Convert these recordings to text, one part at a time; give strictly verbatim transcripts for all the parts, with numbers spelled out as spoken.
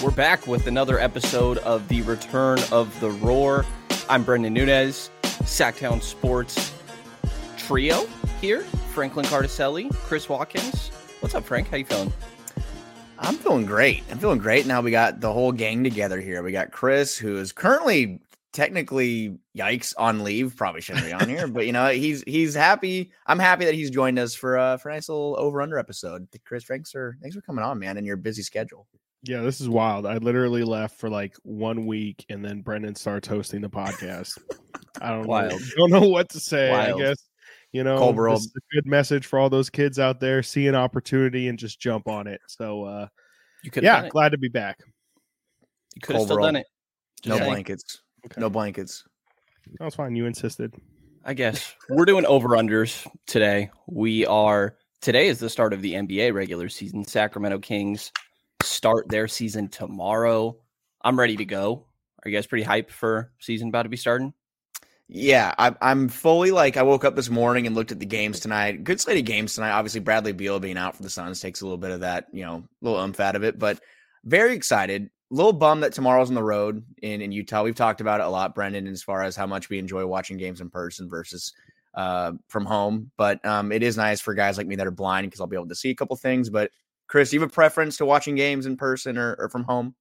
We're back with another episode of the Return of the Roar. I'm Brendan Nunez, Sacktown Sports trio here. Franklin Cardicelli, Chris Watkins. What's up, Frank? How you feeling? I'm feeling great. I'm feeling great. Now we got the whole gang together here. We got Chris, who is currently technically, yikes, on leave. Probably shouldn't be on here, but you know, he's he's happy. I'm happy that he's joined us for uh for a nice little over under episode. Chris, thanks for thanks for coming on, man, in your busy schedule. Yeah, this is wild. I literally left for like one week, and then Brendan starts hosting the podcast. I don't Wild. know. Don't know what to say. Wild. I guess you know, Cold world. this is a good message for all those kids out there. See an opportunity and just jump on it. So, uh, You could yeah, glad to be back. You could have Cold still world. done it. Just No saying. blankets. Okay. No blankets. That's fine. You insisted. I guess we're doing over-unders today. We are today is the start of the N B A regular season. Sacramento Kings start their season tomorrow. I'm ready to go. Are you guys pretty hyped for season about to be starting? Yeah, I, I'm fully like, I woke up this morning and looked at the games tonight. Good slate of games tonight. Obviously, Bradley Beal being out for the Suns takes a little bit of that, you know, little umph out of it, but very excited. A little bummed that tomorrow's on the road in, in Utah. We've talked about it a lot, Brendan, as far as how much we enjoy watching games in person versus uh, from home. But um, it is nice for guys like me that are blind because I'll be able to see a couple things. But Chris, do you have a preference to watching games in person or, or from home?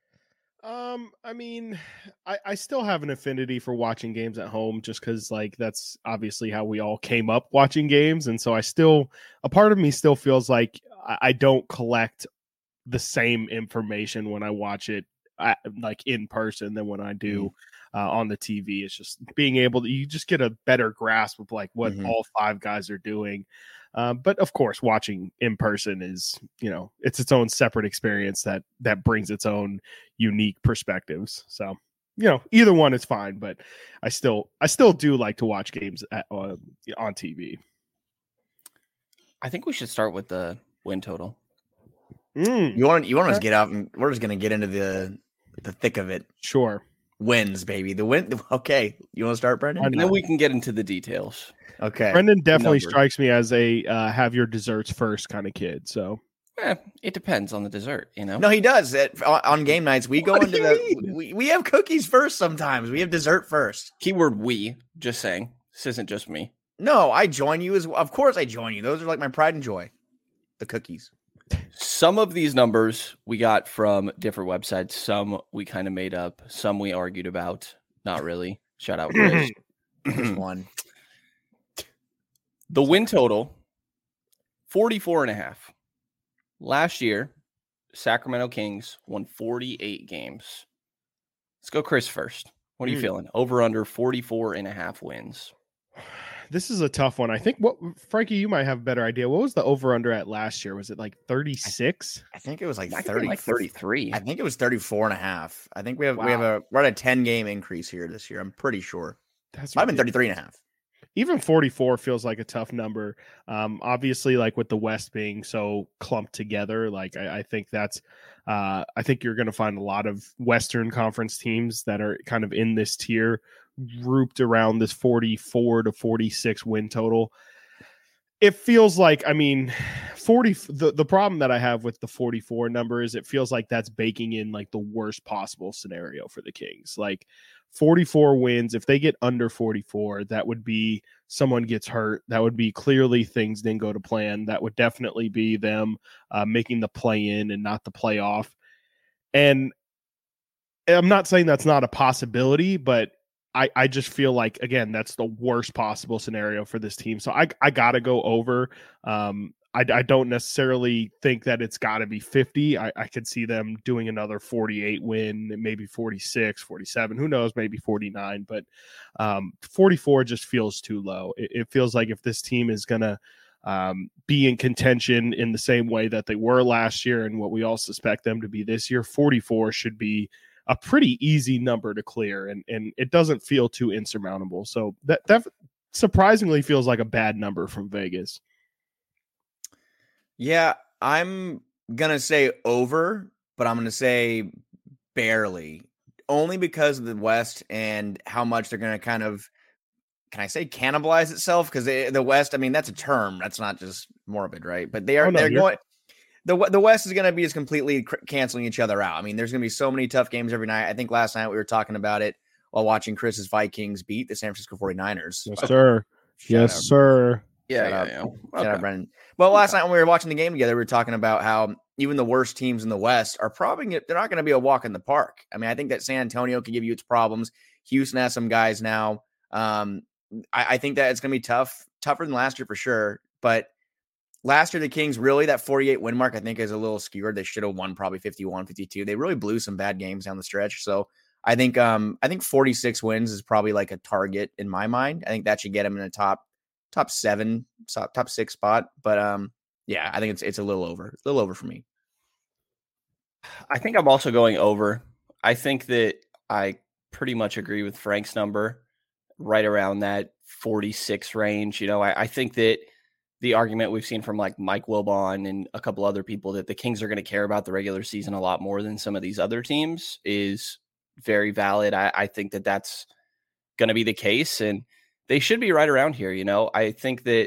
Um, I mean, I, I still have an affinity for watching games at home just because, like, that's obviously how we all came up watching games. And so I still, a part of me still feels like I, I don't collect the same information when I watch it at, like in person than when I do uh, on the T V. It's just being able to, you just get a better grasp of like what Mhm. all five guys are doing. Um, but of course, watching in person is, you know, it's its own separate experience that that brings its own unique perspectives. So, you know, either one is fine, but I still I still do like to watch games at, uh, on T V. I think we should start with the win total. Mm, You want you want us to get out and we're just gonna get into the the thick of it. sure. Wins, baby. The win. Okay, you want to start, Brendan? Why And then we can get into the details. Okay. Brendan definitely Number. strikes me as a uh, have your desserts first kind of kid. So Eh, it depends on the dessert, you know? No, he does. It, on, on game nights, we go What into do you the mean? we, we have cookies first. Sometimes we have dessert first. Keyword we, just saying. This isn't just me. No, I join you as of course I join you. Those are like my pride and joy. The cookies. Some of these numbers we got from different websites. Some we kind of made up. Some we argued about. Not really. Shout out, Chris. Just one. The win total, forty-four and a half. Last year, Sacramento Kings won forty-eight games. Let's go Chris first. What are you Mm. feeling? Over under forty-four and a half wins. this is a tough one. I think what Frankie, you might have a better idea. What was the over under at last year? Was it like thirty-six? I think it was like I think thirty. like thirty-three. I think it was thirty-four and a half. I think we have we have Wow. a we're at a ten game increase here this year. I'm pretty sure. That's Might have been ridiculous. thirty-three and a half. Even forty-four feels like a tough number. Um, obviously, like with the West being so clumped together, like I, I think that's, uh, I think you're going to find a lot of Western Conference teams that are kind of in this tier, grouped around this forty-four to forty-six win total. It feels like, I mean, forty. The, the problem that I have with the forty-four number is it feels like that's baking in like the worst possible scenario for the Kings. Like forty-four wins, if they get under forty-four, that would be someone gets hurt. That would be clearly things didn't go to plan. That would definitely be them uh, making the play in and not the playoff. And I'm not saying that's not a possibility, but I, I just feel like, again, that's the worst possible scenario for this team. So I, I got to go over. Um, I, I don't necessarily think that it's got to be fifty. I, I could see them doing another forty-eight win, maybe forty-six, forty-seven, who knows, maybe forty-nine. But um, forty-four just feels too low. It, it feels like if this team is going to um, be in contention in the same way that they were last year and what we all suspect them to be this year, forty-four should be a pretty easy number to clear, and and it doesn't feel too insurmountable. So that that surprisingly feels like a bad number from Vegas. Yeah, I'm gonna say over, but I'm gonna say barely, only because of the West and how much they're gonna kind of, can I say cannibalize itself? Because the West, I mean, that's a term. That's not just morbid, right? But they are Oh, no, they're you're- going the the West is going to be just completely cr- canceling each other out. I mean, there's going to be so many tough games every night. I think last night we were talking about it while watching Chris's Vikings beat the San Francisco forty-niners. Yes, sir. Yes, out. sir. Yeah, Shout yeah, out. yeah. Shout Okay. out, Brendan. Well, last night when we were watching the game together, we were talking about how even the worst teams in the West are probably they're not going to be a walk in the park. I mean, I think that San Antonio can give you its problems. Houston has some guys now. Um, I, I think that it's going to be tough, tougher than last year for sure. But last year, the Kings really that forty-eight win mark, I think, is a little skewed. They should have won probably fifty-one, fifty-two. They really blew some bad games down the stretch. So I think um, I think forty-six wins is probably like a target in my mind. I think that should get them in the top top seven, top, top six spot. But um, yeah, I think it's it's a little over, a little over for me. I think I'm also going over. I think that I pretty much agree with Frank's number, right around that forty-six range. You know, I, I think that the argument we've seen from like Mike Wilbon and a couple other people that the Kings are going to care about the regular season a lot more than some of these other teams is very valid. I, I think that that's going to be the case, and they should be right around here. You know, I think that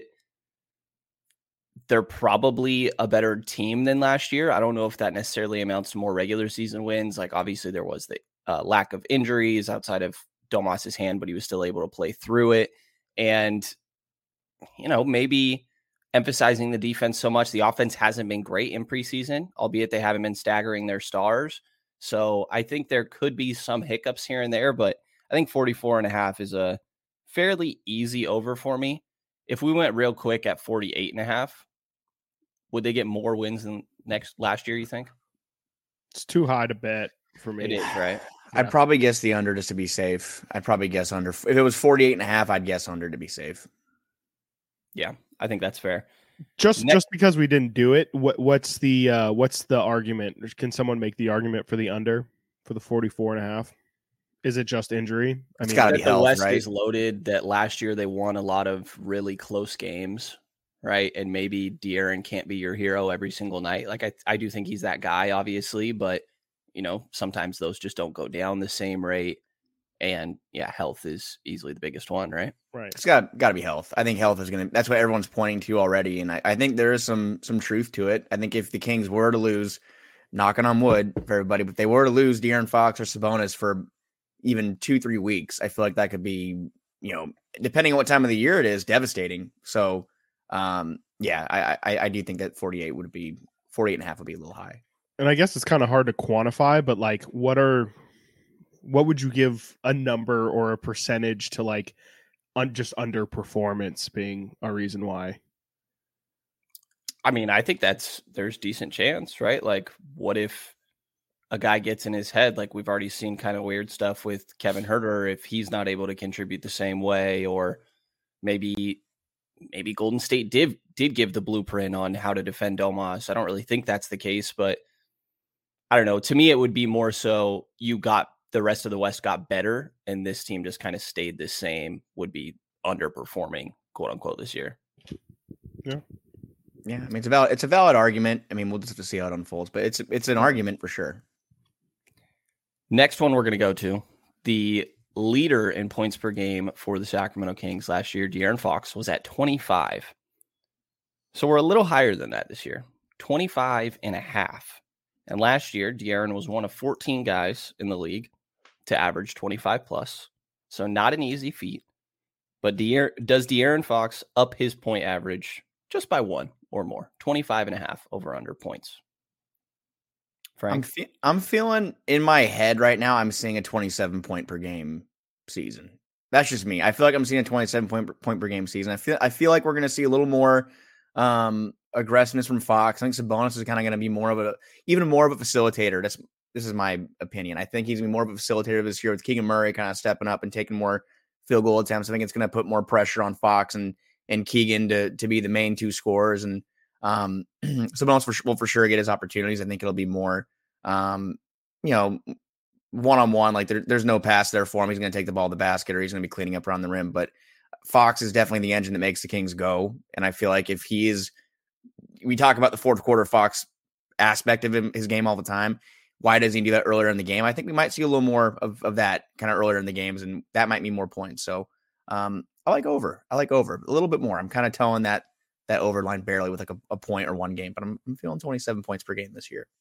they're probably a better team than last year. I don't know if that necessarily amounts to more regular season wins. Like obviously there was the uh, lack of injuries outside of Domas's hand, but he was still able to play through it. And, you know, maybe emphasizing the defense so much. The offense hasn't been great in preseason, albeit they haven't been staggering their stars. So I think there could be some hiccups here and there, but I think forty-four and a half is a fairly easy over for me. If we went real quick at forty-eight and a half, would they get more wins than next last year, you think? It's too high to bet for me. It is, right? I'd Yeah. probably guess the under just to be safe. I'd probably guess under. If it was forty-eight and a half, I'd guess under to be safe. Yeah, I think that's fair. Just Next- just because we didn't do it, what what's the uh, what's the argument? Can someone make the argument for the under for the forty-four and a half? Is it just injury? I It's mean, gotta That be the health, West right? is loaded, that last year they won a lot of really close games, right? And maybe De'Aaron can't be your hero every single night. Like I, I do think he's that guy, obviously, but you know, sometimes those just don't go down the same rate. And yeah, health is easily the biggest one, right? right. It's got got to be health. I think health is gonna. That's what everyone's pointing to already, and I, I think there is some some truth to it. I think if the Kings were to lose, knocking on wood for everybody, but they were to lose De'Aaron Fox or Sabonis for even two three weeks, I feel like that could be, you know, depending on what time of the year it is, devastating. So, um, yeah, I I, I do think that forty-eight would be forty-eight and a half would be a little high. And I guess it's kind of hard to quantify, but like, what are what would you give a number or a percentage to like un- just underperformance being a reason why? I mean, I think that's there's decent chance, right? Like, what if a guy gets in his head? Like we've already seen kind of weird stuff with Kevin Huerter if he's not able to contribute the same way, or maybe maybe Golden State did did give the blueprint on how to defend Domas. I don't really think that's the case, but I don't know. To me, it would be more so you got the rest of the West got better, and this team just kind of stayed the same. Would be underperforming, quote unquote, this year. Yeah. Yeah, I mean it's a valid it's a valid argument. I mean we'll just have to see how it unfolds, but it's it's an argument for sure. Next one we're going to go to, the leader in points per game for the Sacramento Kings last year, De'Aaron Fox, was at twenty-five. So we're a little higher than that this year, twenty-five and a half. And last year, De'Aaron was one of fourteen guys in the league to average twenty-five plus. So not an easy feat. But De'Aaron, does De'Aaron Fox up his point average just by one or more? twenty-five and a half over under points. Frank? I'm fe- I'm feeling in my head right now. I'm seeing a twenty-seven point per game season. That's just me. I feel like I'm seeing a twenty-seven point per, point per game season. I feel I feel like we're going to see a little more um, aggressiveness from Fox. I think Sabonis is kind of going to be more of a even more of a facilitator. That's this is my opinion. I think he's going to be more of a facilitator this year with Keegan Murray kind of stepping up and taking more field goal attempts. I think it's going to put more pressure on Fox and and Keegan to to be the main two scorers, and um, Sabonis for, will for sure get his opportunities. I think it'll be more, um, you know, one on one. Like there, there's no pass there for him. He's going to take the ball to the basket, or he's going to be cleaning up around the rim. But Fox is definitely the engine that makes the Kings go. And I feel like if he is, we talk about the fourth quarter Fox aspect of him, his game all the time. Why doesn't he do that earlier in the game? I think we might see a little more of, of that kind of earlier in the games, and that might mean more points. So um, I like over. I like over a little bit more. I'm kind of towing that that over line barely with like a, a point or one game, but I'm, I'm feeling twenty-seven points per game this year.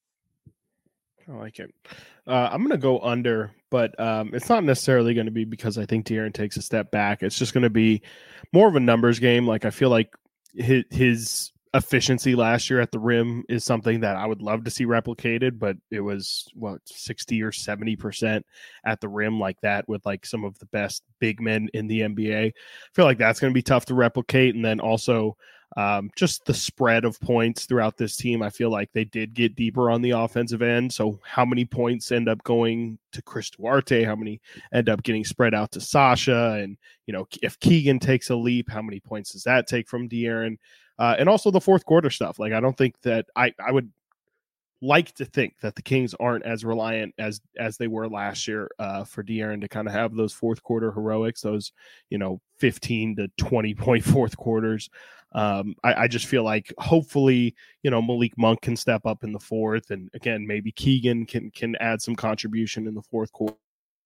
I like it. Uh, I'm going to go under, but um, it's not necessarily going to be because I think De'Aaron takes a step back. It's just going to be more of a numbers game. Like I feel like his, his efficiency last year at the rim is something that I would love to see replicated, but it was what sixty or seventy percent at the rim like that with like some of the best big men in the N B A. I feel like that's going to be tough to replicate. And then also um, just the spread of points throughout this team. I feel like they did get deeper on the offensive end. So how many points end up going to Chris Duarte? How many end up getting spread out to Sasha? And, you know, if Keegan takes a leap, how many points does that take from De'Aaron? Uh, and also the fourth quarter stuff. Like, I don't think that I, I would like to think that the Kings aren't as reliant as as they were last year uh, for De'Aaron to kind of have those fourth quarter heroics, those, you know, fifteen to twenty point fourth quarters. Um, I, I just feel like hopefully, you know, Malik Monk can step up in the fourth. And again, maybe Keegan can can add some contribution in the fourth quarter.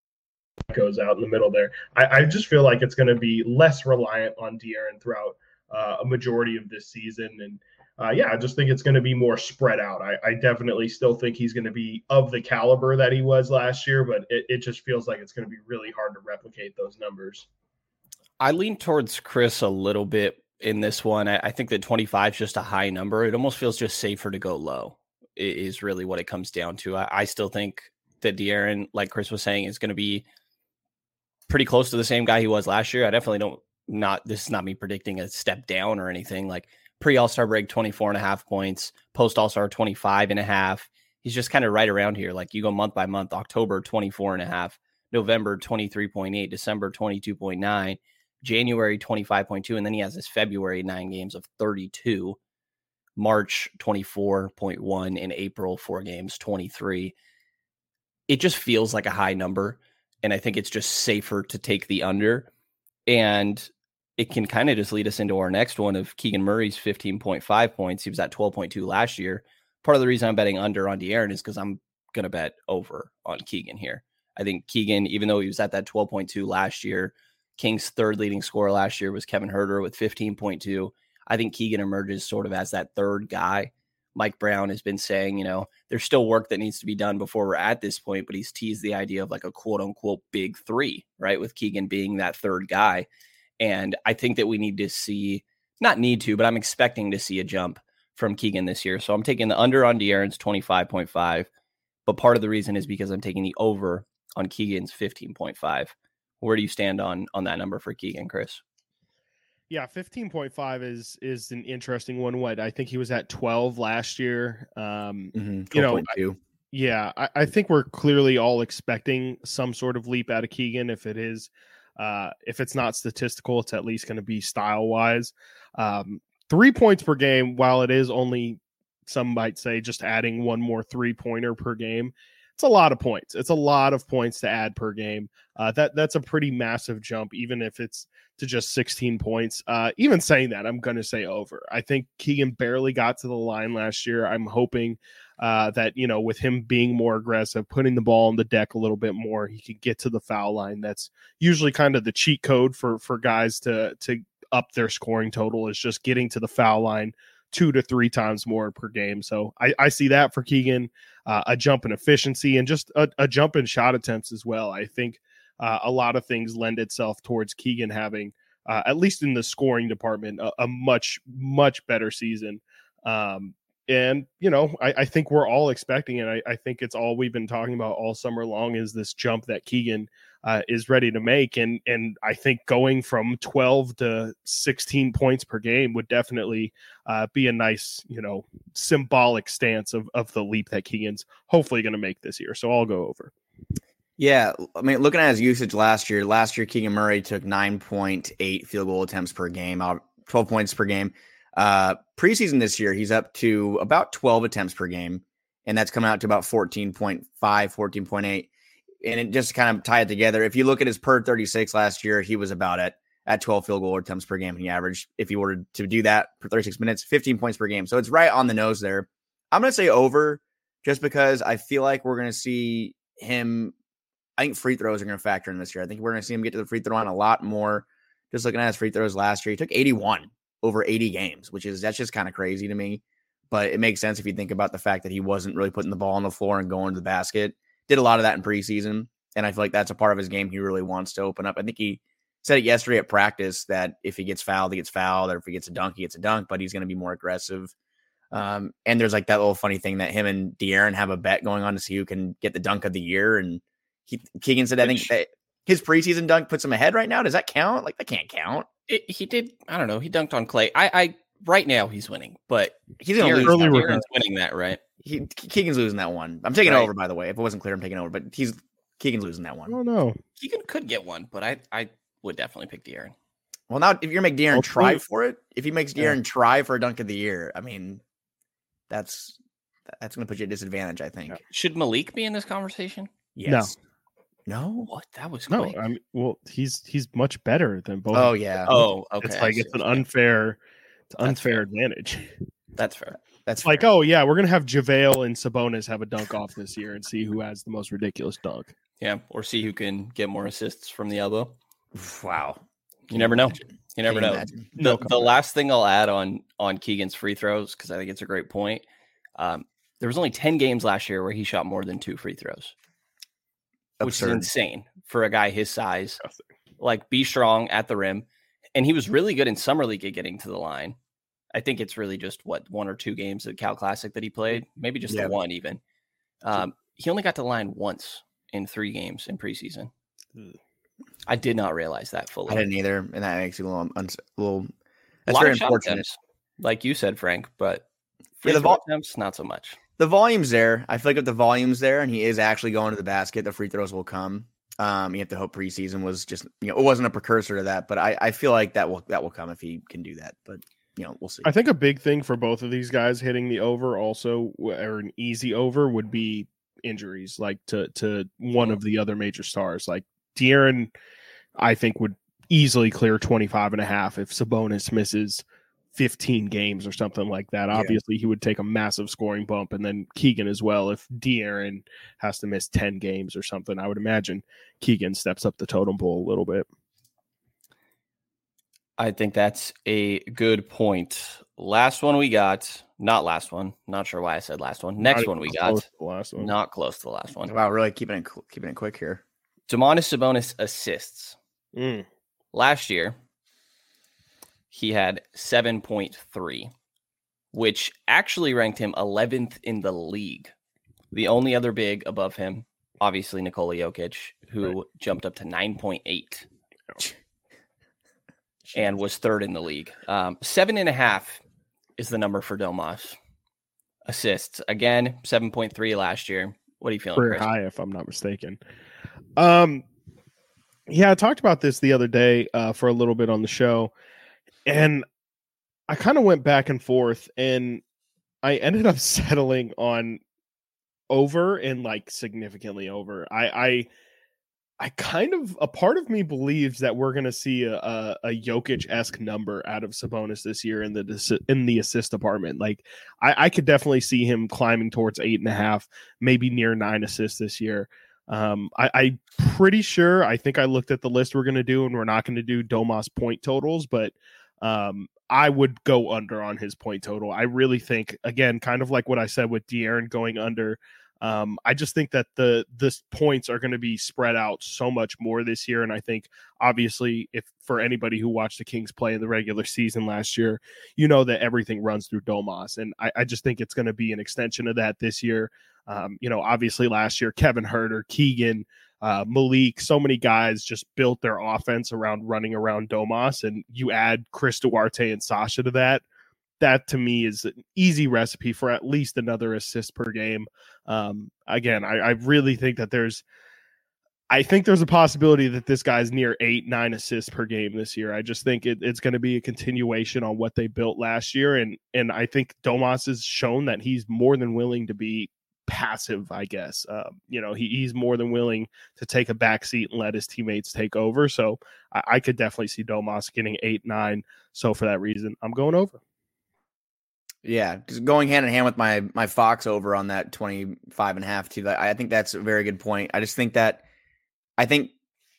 Goes out in the middle there. I, I just feel like it's going to be less reliant on De'Aaron throughout uh, a majority of this season. And uh, yeah, I just think it's going to be more spread out. I, I definitely still think he's going to be of the caliber that he was last year, but it, it just feels like it's going to be really hard to replicate those numbers. I lean towards Chris a little bit in this one. I, I think that twenty-five is just a high number. It almost feels just safer to go low is really what it comes down to. I, I still think that De'Aaron, like Chris was saying, is going to be pretty close to the same guy he was last year. I definitely don't not, this is not me predicting a step down or anything. Like pre All-Star break, twenty-four and a half points, post All-Star twenty-five and a half. He's just kind of right around here. Like you go month by month, October, twenty-four and a half, November, twenty-three point eight, December, twenty-two point nine, January, twenty-five point two. And then he has this February nine games of thirty-two, March, twenty-four point one, in April, four games, twenty-three. It just feels like a high number. And I think it's just safer to take the under. And it can kind of just lead us into our next one of Keegan Murray's fifteen point five points. He was at twelve point two last year. Part of the reason I'm betting under on De'Aaron is because I'm going to bet over on Keegan here. I think Keegan, even though he was at that twelve point two last year, Kings' third leading scorer last year was Kevin Huerter with fifteen point two. I think Keegan emerges sort of as that third guy. Mike Brown has been saying, you know, there's still work that needs to be done before we're at this point, but he's teased the idea of like a quote unquote big three, right? With Keegan being that third guy. And I think that we need to see, not need to, but I'm expecting to see a jump from Keegan this year. So I'm taking the under on De'Aaron's twenty-five point five, but part of the reason is because I'm taking the over on Keegan's fifteen point five. Where do you stand on, on that number for Keegan, Chris? Yeah, fifteen point five is is an interesting one. What I think he was at twelve last year. Um, mm-hmm. You know, I, yeah, I, I think we're clearly all expecting some sort of leap out of Keegan. If it is, uh, if it's not statistical, it's at least going to be style wise. Um, three points per game, while it is only, some might say, just adding one more three pointer per game. It's a lot of points. It's a lot of points to add per game. Uh, that that's a pretty massive jump, even if it's to just sixteen points. Uh, even saying that, I'm going to say over. I think Keegan barely got to the line last year. I'm hoping uh, that, you know, with him being more aggressive, putting the ball on the deck a little bit more, he could get to the foul line. That's usually kind of the cheat code for for guys to to up their scoring total, is just getting to the foul line two to three times more per game. So I, I see that for Keegan, uh, a jump in efficiency and just a, a jump in shot attempts as well. I think uh, a lot of things lend itself towards Keegan having, uh, at least in the scoring department, a, a much, much better season. Um, and, you know, I, I think we're all expecting it. I, I think it's all we've been talking about all summer long is this jump that Keegan uh, is ready to make. And, and I think going from twelve to sixteen points per game would definitely uh, be a nice, you know, symbolic stance of, of the leap that Keegan's hopefully going to make this year. So I'll go over. Yeah, I mean, looking at his usage last year, last year Keegan Murray took nine point eight field goal attempts per game, twelve points per game. Uh, preseason this year, he's up to about twelve attempts per game, and that's coming out to about fourteen point five, fourteen point eight. And it just kind of tie it together. If you look at his per thirty-six last year, he was about at, at twelve field goal attempts per game. And he averaged, if he were to do that for thirty-six minutes, fifteen points per game. So it's right on the nose there. I'm going to say over just because I feel like we're going to see him. I think free throws are going to factor in this year. I think we're going to see him get to the free throw line a lot more. Just looking at his free throws last year, he took eighty-one over eighty games, which is, that's just kind of crazy to me. But it makes sense if you think about the fact that he wasn't really putting the ball on the floor and going to the basket. Did a lot of that in preseason. And I feel like that's a part of his game he really wants to open up. I think he said it yesterday at practice that if he gets fouled, he gets fouled, or if he gets a dunk, he gets a dunk, but he's going to be more aggressive. Um, and there's like that little funny thing that him and De'Aaron have a bet going on to see who can get the dunk of the year. And he, Keegan said, I think that his preseason dunk puts him ahead right now. Does that count? Like, that can't count. It, he did. I don't know. He dunked on Clay. I, I right now he's winning, but he's going to lose. Early De'Aaron's winning that, right? He, Keegan's losing that one. I'm taking right. it over, by the way. If it wasn't clear, I'm taking it over. But he's Keegan's losing that one. I don't know. Keegan could get one, but I, I would definitely pick De'Aaron. Well, now if you're going to make De'Aaron I'll try play. for it, if he makes De'Aaron yeah. try for a dunk of the year, I mean, that's that's going to put you at a disadvantage, I think. Should Malik be in this conversation? Yes. No. No? What? That was no. quick. I mean, well, he's he's much better than both. Oh yeah. Oh, okay. It's like it's an unfair, it's unfair fair. advantage. That's fair. That's like, fair. oh yeah, we're gonna have JaVale and Sabonis have a dunk off this year and see who has the most ridiculous dunk. Yeah, or see who can get more assists from the elbow. Wow. You never know. You never know. Imagine? The, No the last thing I'll add on on Keegan's free throws, because I think it's a great point. Um, there was only ten games last year where he shot more than two free throws, which Absurd. is insane for a guy his size. Like, be strong at the rim. And he was really good in summer league at getting to the line. I think it's really just what one or two games at Cal Classic that he played, maybe just yeah. the one even. Um, he only got to the line once in three games in preseason. I did not realize that fully. I didn't either, and that makes you a little, uns- a little. A That's lot very of shot unfortunate. attempts, like you said, Frank, but free Yeah, the throw vol- attempts, not so much. The volume's there. I feel like if the volume's there and he is actually going to the basket, the free throws will come. Um, you have to hope preseason was just, you know, it wasn't a precursor to that, but I, I feel like that will that will come if he can do that. But you know, we'll see. I think a big thing for both of these guys hitting the over also, or an easy over, would be injuries, like to to one of the other major stars. Like De'Aaron, I think would easily clear twenty-five and a half if Sabonis misses fifteen games or something like that. Yeah. Obviously, he would take a massive scoring bump, and then Keegan as well. If De'Aaron has to miss ten games or something, I would imagine Keegan steps up the totem pole a little bit. I think that's a good point. Last one we got, not last one. Not sure why I said last one. Next Not one we even got, close to the last one. not close to the last one. Wow, really keeping it keeping it quick here. Domantas Sabonis assists. Mm. Last year, he had seven point three, which actually ranked him eleventh in the league. The only other big above him, obviously Nikola Jokic, who right. jumped up to nine point eight and was third in the league. Um, seven and a half is the number for Domas. Assists. Again, seven point three last year. What are you feeling, Pretty Chris? high, if I'm not mistaken. Um, yeah, I talked about this the other day uh, for a little bit on the show, and I kind of went back and forth, and I ended up settling on over and like significantly over. I, I, I kind of a part of me believes that we're going to see a, a, a Jokic-esque number out of Sabonis this year in the in the assist department. Like I, I could definitely see him climbing towards eight and a half, maybe near nine assists this year. Um, I, I'm pretty sure. I think I looked at the list we're going to do, and we're not going to do Domas point totals, but um, I would go under on his point total. I really think, again, kind of like what I said with De'Aaron going under. Um, I just think that the the points are going to be spread out so much more this year, and I think obviously, if for anybody who watched the Kings play in the regular season last year, you know that everything runs through Domas, and I, I just think it's going to be an extension of that this year. Um, you know, obviously last year, Kevin Huerter, Keegan, uh, Malik, so many guys just built their offense around running around Domas, and you add Chris Duarte and Sasha to that. That to me is an easy recipe for at least another assist per game. Um, again, I, I really think that there's, I think there's a possibility that this guy's near eight, nine assists per game this year. I just think it, it's going to be a continuation on what they built last year. And, and I think Domas has shown that he's more than willing to be passive, I guess. Um, you know, he, he's more than willing to take a back seat and let his teammates take over. So I, I could definitely see Domas getting eight, nine. So for that reason, I'm going over. Yeah, just going hand in hand with my my Fox over on that twenty-five and a half too. I think that's a very good point. I just think that I think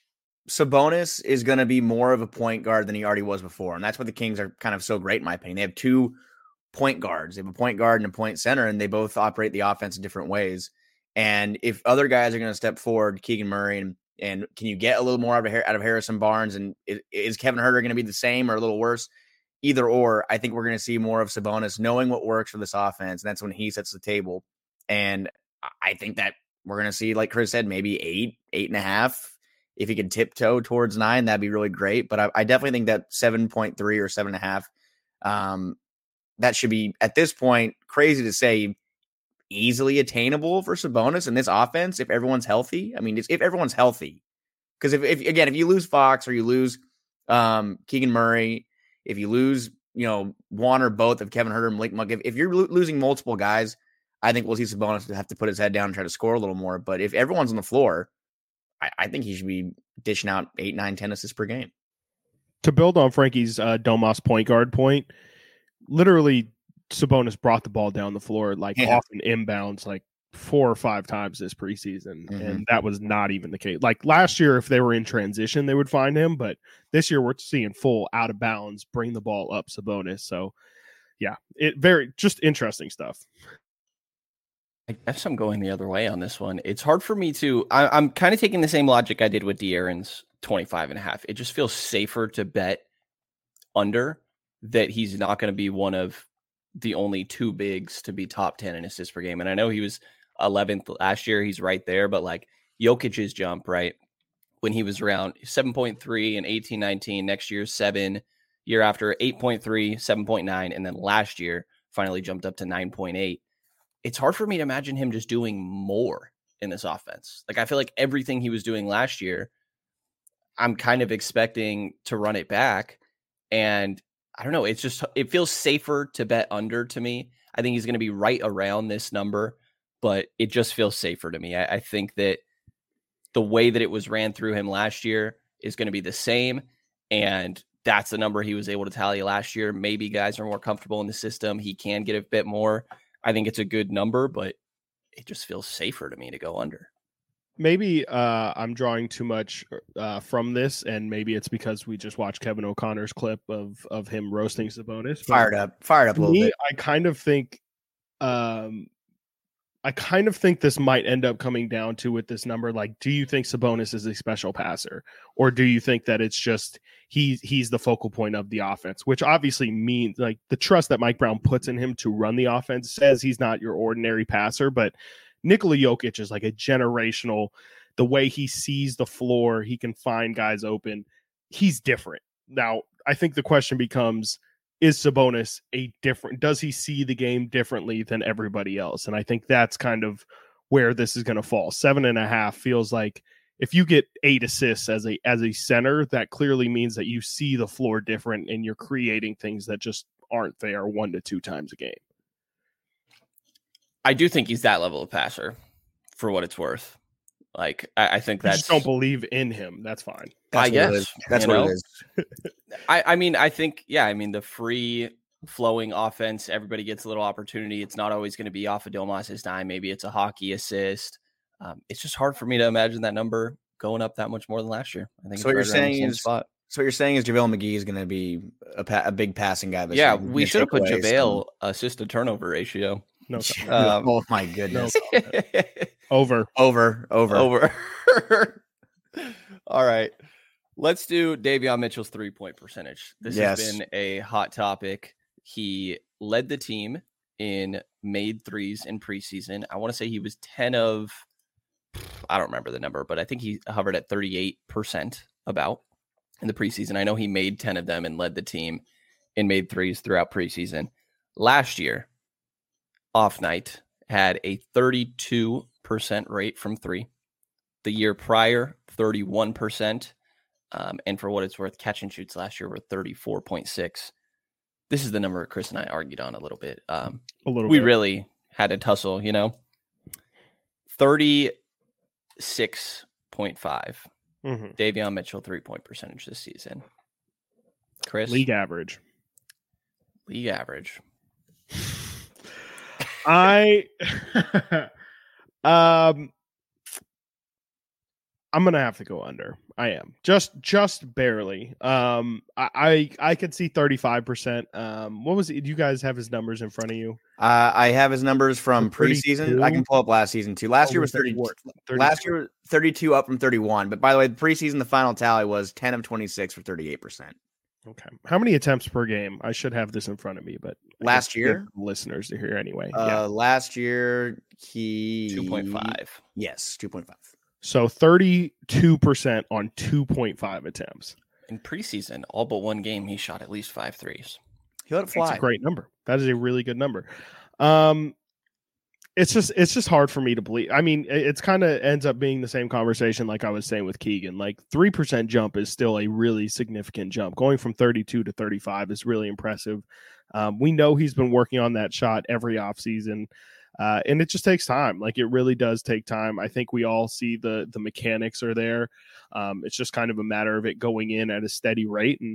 Sabonis is going to be more of a point guard than he already was before. And that's why the Kings are kind of so great, in my opinion. They have two point guards. They have a point guard and a point center, and they both operate the offense in different ways. And if other guys are going to step forward, Keegan Murray, and, and can you get a little more out of, out of Harrison Barnes? And is, is Kevin Huerter going to be the same or a little worse? Either or, I think we're going to see more of Sabonis knowing what works for this offense. And that's when he sets the table. And I think that we're going to see, like Chris said, maybe eight, eight and a half. If he could tiptoe towards nine, that'd be really great. But I, I definitely think that seven point three or seven and a half, um, that should be, at this point, crazy to say, easily attainable for Sabonis in this offense if everyone's healthy. I mean, it's, if everyone's healthy. Because if, if, again, if you lose Fox or you lose um, Keegan Murray, if you lose, you know, one or both of Kevin Huerter and Malik Monk, if, if you're lo- losing multiple guys, I think we'll see Sabonis have to put his head down and try to score a little more. But if everyone's on the floor, I, I think he should be dishing out eight, nine, ten assists per game. To build on Frankie's uh, Domas point guard point, literally Sabonis brought the ball down the floor like Yeah. often inbounds like four or five times this preseason, Mhm. and that was not even the case. Like last year, if they were in transition, they would find him, but this year we're seeing full out of bounds, bring the ball up Sabonis. So, yeah, it very just interesting stuff. I guess I'm going the other way on this one. It's hard for me to, I, I'm kind of taking the same logic I did with De'Aaron's twenty-five and a half. It just feels safer to bet under that he's not going to be one of the only two bigs to be top ten in assists per game. And I know he was eleventh last year. He's right there, but like Jokic's jump, right? When he was around seven point three and eighteen, nineteen, next year, seven, year after eight point three, seven point nine. And then last year finally jumped up to nine point eight. It's hard for me to imagine him just doing more in this offense. Like, I feel like everything he was doing last year, I'm kind of expecting to run it back. And I don't know. It's just, it feels safer to bet under to me. I think he's going to be right around this number, but it just feels safer to me. I, I think that the way that it was ran through him last year is going to be the same. And that's the number he was able to tally last year. Maybe guys are more comfortable in the system. He can get a bit more. I think it's a good number, but it just feels safer to me to go under. Maybe uh, I'm drawing too much uh, from this, and maybe it's because we just watched Kevin O'Connor's clip of of him roasting Sabonis. But Fired up, fired up a little me, bit. I kind of think, um, I kind of think this might end up coming down to with this number. Like, do you think Sabonis is a special passer, or do you think that it's just he he's the focal point of the offense? Which obviously means like the trust that Mike Brown puts in him to run the offense says he's not your ordinary passer, but Nikola Jokic is like a generational. The way he sees the floor, he can find guys open. He's different. Now, I think the question becomes, is Sabonis a different, does he see the game differently than everybody else? And I think that's kind of where this is going to fall. Seven and a half feels like if you get eight assists as a, as a center, that clearly means that you see the floor different and you're creating things that just aren't there one to two times a game. I do think he's that level of passer for what it's worth. Like, I, I think I that's, just don't believe in him. That's fine. That's I what guess it is. That's you what know? it is. I, I mean, I think, yeah, I mean, the free flowing offense, everybody gets a little opportunity. It's not always going to be off of Domas's dime. Maybe it's a hockey assist. Um, it's just hard for me to imagine that number going up that much more than last year. I think So it's what right you're around the saying same is- spot. So what you're saying is JaVale McGee is going to be a, pa- a big passing guy this Yeah, year. He's we gonna should have take put away JaVale assist to turnover ratio. No, some- Um, oh my goodness. over. Over, over, Over. All right. Let's do Davion Mitchell's three-point percentage. This Yes. has been a hot topic. He led the team in made threes in preseason. I want to say he was ten of, I don't remember the number, but I think he hovered at thirty-eight percent about in the preseason. I know he made ten of them and led the team in made threes throughout preseason. Last year, off night, had a thirty-two percent rate from three. The year prior, thirty-one percent. Um, and for what it's worth, catch and shoots last year were thirty-four point six. This is the number Chris and I argued on a little bit. Um, A little we bit. really had a tussle, you know. thirty-six point five. Mhm. Davion Mitchell three-point percentage this season. Chris? League average. League average. I um I'm gonna have to go under. I am just just barely. Um, I I, I could see thirty-five percent. Um, what was it? Do you guys have his numbers in front of you? Uh, I have his numbers from thirty-two? preseason. I can pull up last season too. Last Oh, year was was that thirty. what? Last thirty-two. year thirty-two up from thirty-one. But by the way, the preseason the final tally was ten of twenty-six for thirty-eight percent. Okay. How many attempts per game? I should have this in front of me, but I Last guess year? listeners to hear anyway. Uh, yeah. last year he two point five. Yes, two point five. So thirty-two percent on two point five attempts. In preseason, all but one game, he shot at least five threes. He let it fly. That's a great number. That is a really good number. Um, it's just it's just hard for me to believe. I mean, it- it's kind of ends up being the same conversation like I was saying with Keegan. Like three percent jump is still a really significant jump. Going from thirty-two to thirty-five is really impressive. Um, we know he's been working on that shot every offseason. Uh, and it just takes time. Like it really does take time. I think we all see the the mechanics are there. Um, it's just kind of a matter of it going in at a steady rate, and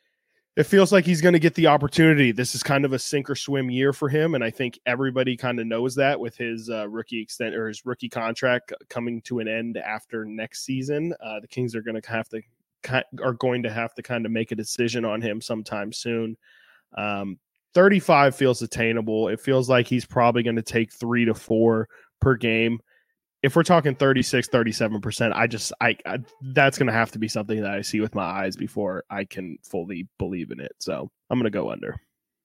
it feels like he's going to get the opportunity. This is kind of a sink or swim year for him, and I think everybody kind of knows that with his uh, rookie extent or his rookie contract coming to an end after next season. Uh, the Kings are going to have to are going to have to kind of make a decision on him sometime soon. Um, thirty-five feels attainable. It feels like he's probably going to take three to four per game. If we're talking thirty-six, thirty-seven percent, I just, I, I that's going to have to be something that I see with my eyes before I can fully believe in it. So I'm going to go under.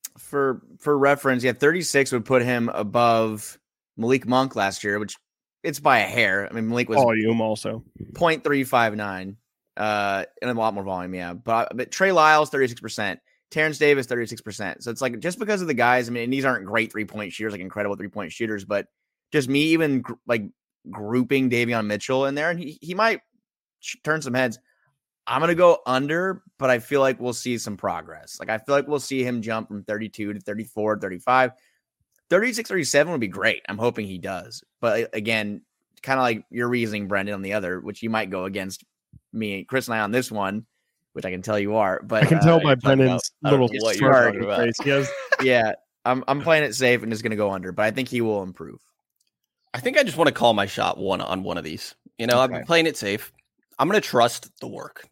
For for reference, yeah, thirty-six would put him above Malik Monk last year, which it's by a hair. I mean, Malik was Volume also. point three five nine, uh, and a lot more volume, yeah. But but Trey Lyles, thirty-six percent. Terrence Davis, thirty-six percent. So it's like just because of the guys, I mean, and these aren't great three-point shooters, like incredible three-point shooters, but just me even gr- like grouping Davion Mitchell in there, and he, he might sh- turn some heads. I'm going to go under, but I feel like we'll see some progress. Like I feel like we'll see him jump from thirty-two to thirty-four, thirty-five. thirty-six, thirty-seven would be great. I'm hoping he does. But again, kind of like your reasoning, Brendan, on the other, which you might go against me, Chris and I on this one, which I can tell you are. But I can uh, tell by you're talking Brennan's about- I don't little know what you're smirk talking on his about. face. He has, yeah, I'm I'm playing it safe and just going to go under. But I think he will improve. I think I just want to call my shot one on one of these. You know, I've Okay. been playing it safe. I'm going to trust the work.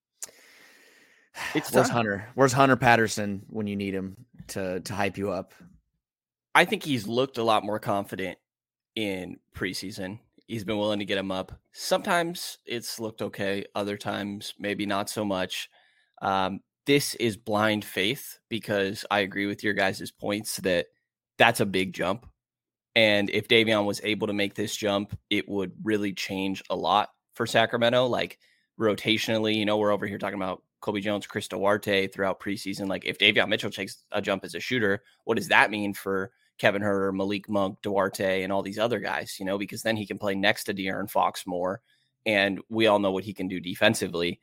It's Where's tough. Hunter? Where's Hunter Patterson when you need him to to hype you up? I think he's looked a lot more confident in preseason. He's been willing to get him up. Sometimes it's looked okay. Other times, maybe not so much. Um, this is blind faith because I agree with your guys' points that that's a big jump. And if Davion was able to make this jump, it would really change a lot for Sacramento. Like rotationally, you know, we're over here talking about Kobe Jones, Chris Duarte throughout preseason. Like if Davion Mitchell takes a jump as a shooter, what does that mean for Kevin Huerter, Malik Monk, Duarte, and all these other guys, you know, because then he can play next to De'Aaron Fox more. And we all know what he can do defensively.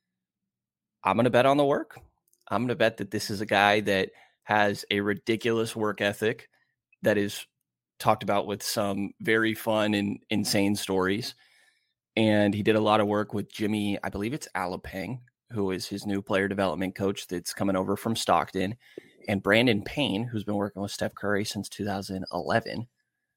I'm going to bet on the work. I'm going to bet that this is a guy that has a ridiculous work ethic that is talked about with some very fun and insane stories. And he did a lot of work with Jimmy, I believe it's Alapeng, who is his new player development coach that's coming over from Stockton, and Brandon Payne, who's been working with Steph Curry since two thousand eleven.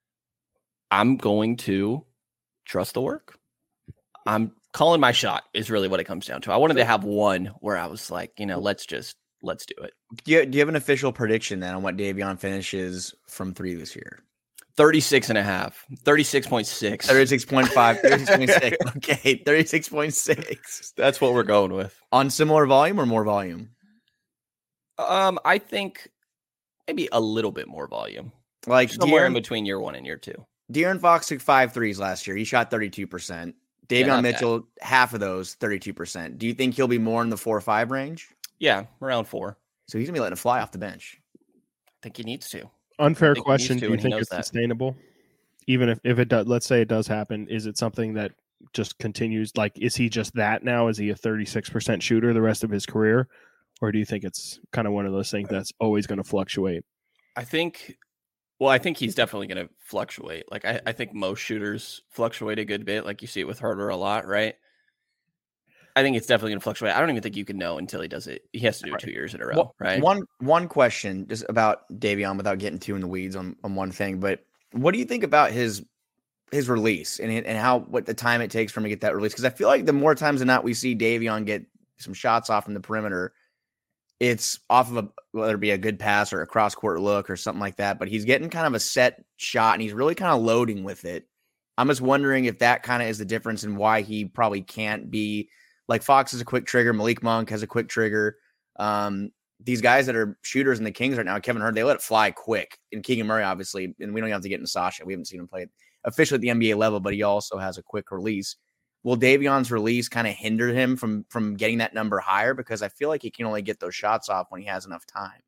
I'm going to trust the work. I'm calling my shot is really what it comes down to. I wanted to have one where I was like, you know, let's just, let's do it. Do you, do you have an official prediction then on what Davion finishes from three this year? thirty-six and a half, thirty-six point six. thirty-six point five, thirty-six point six. Okay, thirty-six point six. That's what we're going with. On similar volume or more volume? Um, I think maybe a little bit more volume. Like Somewhere in De'Aaron, between year one and year two. De'Aaron Fox took five threes last year. He shot thirty-two percent. Davion not bad. Mitchell, half of those, thirty-two percent. Do you think he'll be more in the four or five range? Yeah, around four. So he's going to be letting it fly off the bench. I think he needs to. unfair think he question. needs to, Do you and he think knows it's that. sustainable? Even if, if it does, let's say it does happen, is it something that just continues? Like, is he just that now? Is he a thirty-six percent shooter the rest of his career? Or do you think it's kind of one of those things that's always going to fluctuate? I think, well, I think he's definitely going to fluctuate. Like, I, I think most shooters fluctuate a good bit. Like, you see it with Huerter a lot, right? I think it's definitely going to fluctuate. I don't even think you can know until he does it. He has to do it Right. two years in a row, Well, right? One one question just about Davion without getting too in the weeds on, on one thing, but what do you think about his his release and and how what the time it takes for him to get that release. Because I feel like the more times than not we see Davion get some shots off from the perimeter, it's off of a whether it be a good pass or a cross court look or something like that. But he's getting kind of a set shot and he's really kind of loading with it. I'm just wondering if that kind of is the difference in why he probably can't be like Fox is a quick trigger. Malik Monk has a quick trigger. Um, these guys that are shooters in the Kings right now, Kevin Hurd, they let it fly quick. And Keegan Murray, obviously, and we don't have to get into Sasha. We haven't seen him play officially at the N B A level, but he also has a quick release. Will Davion's release kind of hinder him from from getting that number higher? Because I feel like he can only get those shots off when he has enough time.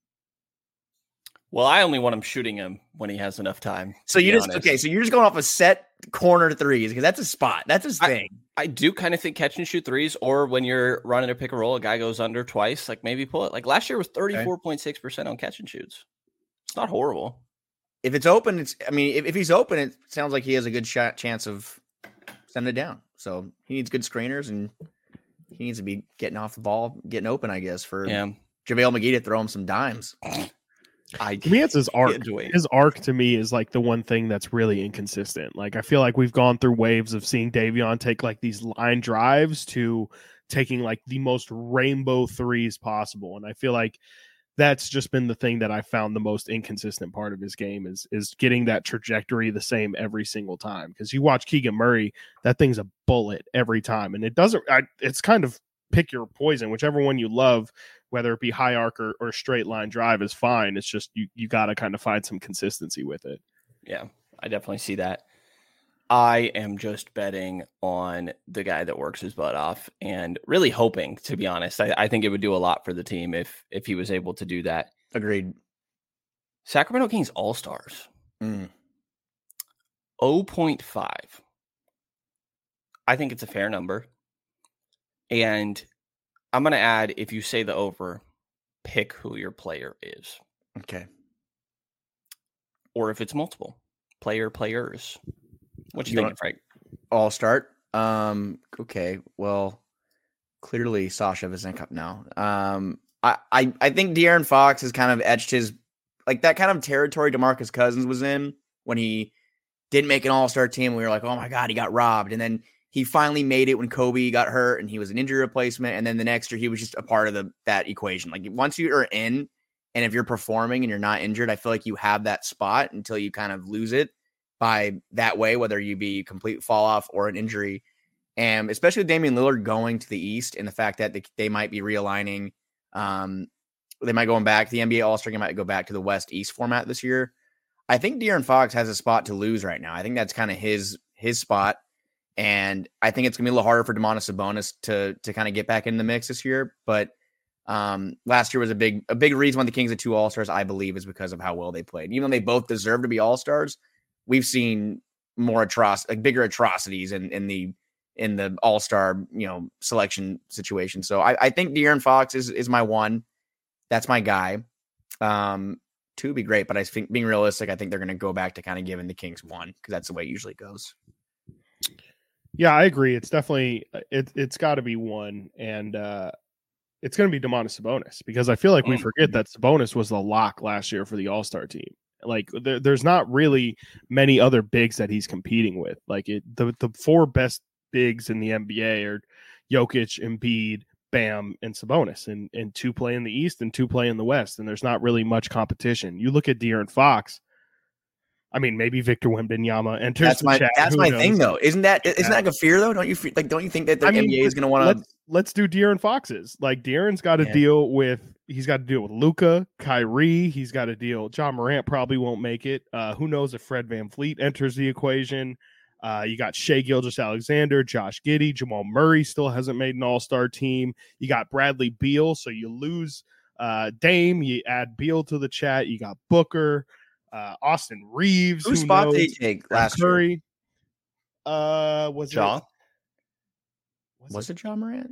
Well, I only want him shooting him when he has enough time. So you just honest. okay. So you're just going off a set corner threes because that's a spot. That's his thing. I, I do kind of think catch and shoot threes, or when you're running a pick and roll, a guy goes under twice, like maybe pull it. Like last year was thirty-four point six percent on catch and shoots. It's not horrible. If it's open, it's. I mean, if, if he's open, it sounds like he has a good shot chance of sending it down. So he needs good screeners and he needs to be getting off the ball, getting open. I guess for yeah. JaVale McGee to throw him some dimes. I to me, it's his arc. His arc to me is like the one thing that's really inconsistent. Like I feel like we've gone through waves of seeing Davion take like these line drives to taking like the most rainbow threes possible, and I feel like that's just been the thing that I found the most inconsistent part of his game is is getting that trajectory the same every single time. Because you watch Keegan Murray, that thing's a bullet every time, and it doesn't. I, it's kind of pick your poison, whichever one you love. Whether it be high arc or, or straight line drive is fine. It's just you you got to kind of find some consistency with it. Yeah, I definitely see that. I am just betting on the guy that works his butt off and really hoping, to be honest. I, I think it would do a lot for the team if if he was able to do that. Agreed. Sacramento Kings All-Stars. Mm. zero point five. I think it's a fair number. And I'm going to add, if you say the over, pick who your player is. Okay. Or if it's multiple. Player, players. What you, you thinking, Frank? I'll start. Um, okay, well, clearly Sasha Vezenkov now. Um, I, I, I think De'Aaron Fox has kind of etched his, like that kind of territory DeMarcus Cousins was in when he didn't make an all-star team. We were like, oh my God, he got robbed. And then he finally made it when Kobe got hurt and he was an injury replacement. And then the next year he was just a part of the that equation. Like once you are in and if you're performing and you're not injured, I feel like you have that spot until you kind of lose it by that way, whether you be complete fall off or an injury. And especially with Damian Lillard going to the East and the fact that they, they might be realigning. Um, they might going back. The N B A All-Star game might go back to the West East format this year. I think De'Aaron Fox has a spot to lose right now. I think that's kind of his his spot. And I think it's going to be a little harder for Domantas Sabonis to to kind of get back in the mix this year. But um, last year was a big a big reason why the Kings had two All-Stars, I believe, is because of how well they played. Even though they both deserve to be All-Stars, we've seen more atroc like bigger atrocities in, in the in the All-Star you know selection situation. So I, I think De'Aaron Fox is is my one. That's my guy. Um, two would be great, but I think being realistic, I think they're going to go back to kind of giving the Kings one because that's the way it usually goes. Yeah, I agree. It's definitely it. It's got to be one, and uh, it's going to be Domantas Sabonis because I feel like we forget that Sabonis was the lock last year for the All-Star team. Like there, there's not really many other bigs that he's competing with. Like it, the the four best bigs in the N B A are Jokic, Embiid, Bam, and Sabonis, and and two play in the East and two play in the West, and there's not really much competition. You look at De'Aaron Fox. I mean, maybe Victor Wembanyama enters that's the my, chat. That's Who my knows? thing, though. Isn't that isn't yeah. that like a fear, though? Don't you feel, like? Don't you think that the I mean, N B A is going to want to? Let's, let's do De'Aaron Fox's. Like De'Aaron's got to yeah. deal with. He's got to deal with Luka, Kyrie. He's got to deal. John Morant probably won't make it. Uh, who knows if Fred VanVleet enters the equation? Uh, you got Shai Gilgeous-Alexander, Josh Giddey, Jamal Murray still hasn't made an All-Star team. You got Bradley Beal, so you lose uh, Dame. You add Beal to the chat. You got Booker. Uh, Austin Reeves. Whose spot did he take last Curry. year? Uh, was John? it? Was, was it, it John Morant?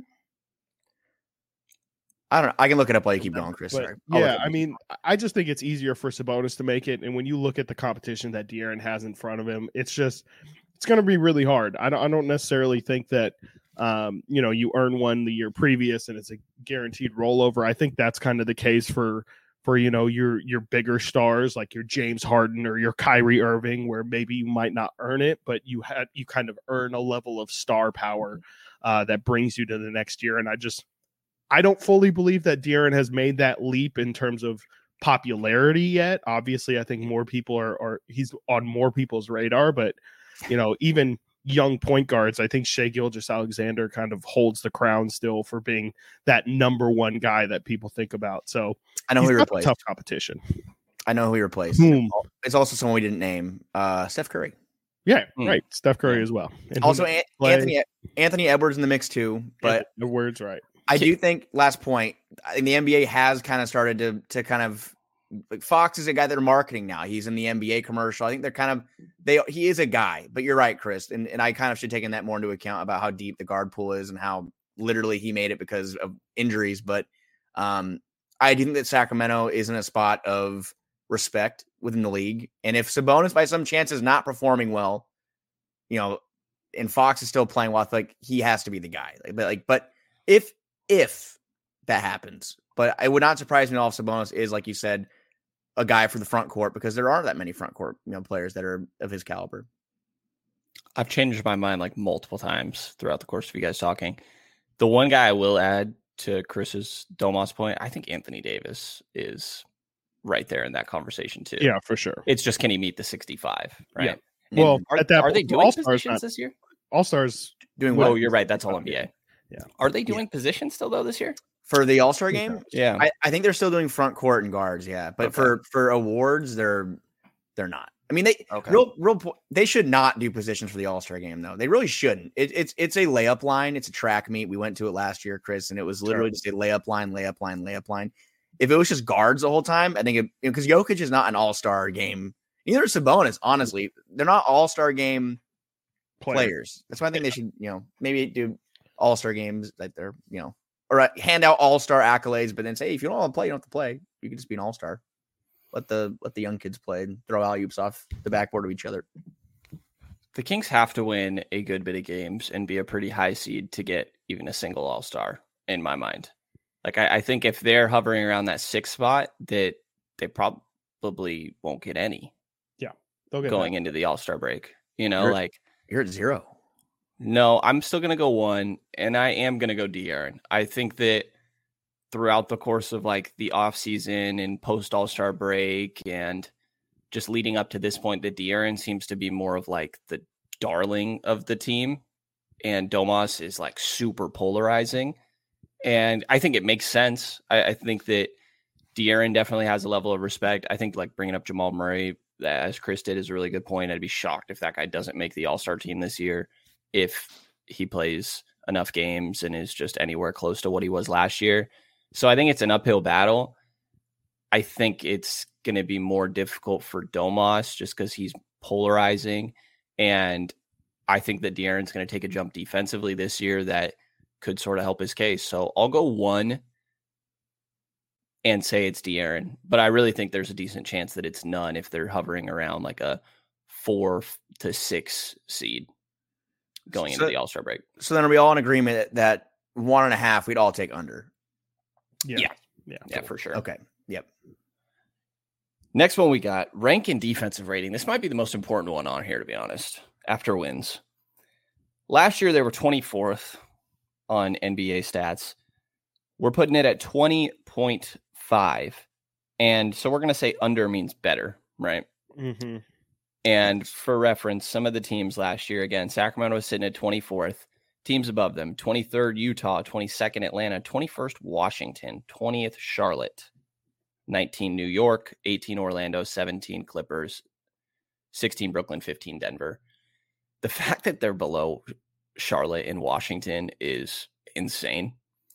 I don't know. I can look it up while you keep going, Chris. But, Sorry. Yeah, I mean, I just think it's easier for Sabonis to make it. And when you look at the competition that De'Aaron has in front of him, it's just it's going to be really hard. I don't. I don't necessarily think that. Um, you know, you earn one the year previous and it's a guaranteed rollover. I think that's kind of the case for. For for, you know, your your bigger stars like your James Harden or your Kyrie Irving, where maybe you might not earn it, but you had you kind of earn a level of star power uh, that brings you to the next year. And I just I don't fully believe that De'Aaron has made that leap in terms of popularity yet. Obviously, I think more people are are he's on more people's radar, but you know, even young point guards, I think Shai Gilgeous-Alexander kind of holds the crown still for being that number one guy that people think about. So I know who he got replaced. Tough competition. I know who he replaced. Boom. It's also someone we didn't name. Uh, Steph Curry. Yeah, Hmm. right. Steph Curry as well. And Also, he An- play- Anthony Anthony Edwards in the mix too. But the word's right. I do think last point. I think the N B A has kind of started to to kind of like Fox is a guy that are marketing now. He's in the N B A commercial. I think they're kind of they. He is a guy, but you're right, Chris, and and I kind of should take that more into account about how deep the guard pool is and how literally he made it because of injuries. But um, I do think that Sacramento is in a spot of respect within the league, and if Sabonis by some chance is not performing well, you know, and Fox is still playing well, like he has to be the guy. Like, but like, but if if that happens, but it would not surprise me at all if Sabonis is, like you said, a guy for the front court, because there aren't that many front court, you know, players that are of his caliber. I've changed my mind like multiple times throughout the course of you guys talking. The one guy I will add to Chris's Domas point, I think Anthony Davis is right there in that conversation too. Yeah, for sure. It's just, can he meet the sixty-five? Right. Yeah. And Well, are, at that are they point, doing All-Stars positions not- this year? All Stars Doing Oh, well you're right. That's all N B A. Yeah. Are they doing positions still though this year? for the All-Star game. Yeah. I, I think they're still doing front court and guards. Yeah. But Okay. for, for awards, they're, they're not. I mean, they Okay. real, real, po- they should not do positions for the All-Star game though. They really shouldn't. It, it's, it's a layup line. It's a track meet. We went to it last year, Chris, and it was literally just a layup line, layup line, layup line. If it was just guards the whole time, I think it, because Jokic is not an All-Star game. Neither is Sabonis, honestly. They're not All-Star game player. players. That's why I think they should, you know, maybe do All-Star games that they're, you know, or uh, hand out All-Star accolades, but then say, if you don't want to play, you don't have to play. You can just be an All-Star. Let the let the young kids play and throw alley-oops off the backboard of each other. The Kings have to win a good bit of games and be a pretty high seed to get even a single All-Star in my mind. Like, I, I think if they're hovering around that sixth spot, that they probably won't get any They'll get going that. into the All-Star break. You know, You're- like, You're at zero. no, I'm still going to go one, and I am going to go De'Aaron. I think that throughout the course of like the offseason and post All-Star break and just leading up to this point, that De'Aaron seems to be more of like the darling of the team, and Domas is like super polarizing. And I think it makes sense. I, I think that De'Aaron definitely has a level of respect. I think like bringing up Jamal Murray, as Chris did, is a really good point. I'd be shocked if that guy doesn't make the All-Star team this year, if he plays enough games and is just anywhere close to what he was last year. So I think it's an uphill battle. I think it's going to be more difficult for Domas just because he's polarizing. And I think that De'Aaron's going to take a jump defensively this year that could sort of help his case. So I'll go one and say it's De'Aaron, but I really think there's a decent chance that it's none if they're hovering around like a four to six seed going So- into the All-Star break. So then are we all in agreement that one and a half, we'd all take under? Yeah. Yeah. Yeah. Yeah, for sure. Okay. Yep. Next one we got, rank and defensive rating. This might be the most important one on here, to be honest, after wins. Last year, they were twenty-fourth on N B A stats. We're putting it at twenty point five. And so we're going to say under means better, right? Mm-hmm. And for reference, some of the teams last year, again, Sacramento was sitting at twenty-fourth. Teams above them, twenty-third Utah, twenty-second Atlanta, twenty-first Washington, twentieth Charlotte, nineteen New York, eighteen Orlando, seventeen Clippers, sixteen Brooklyn, fifteen Denver. The fact that they're below Charlotte and Washington is insane.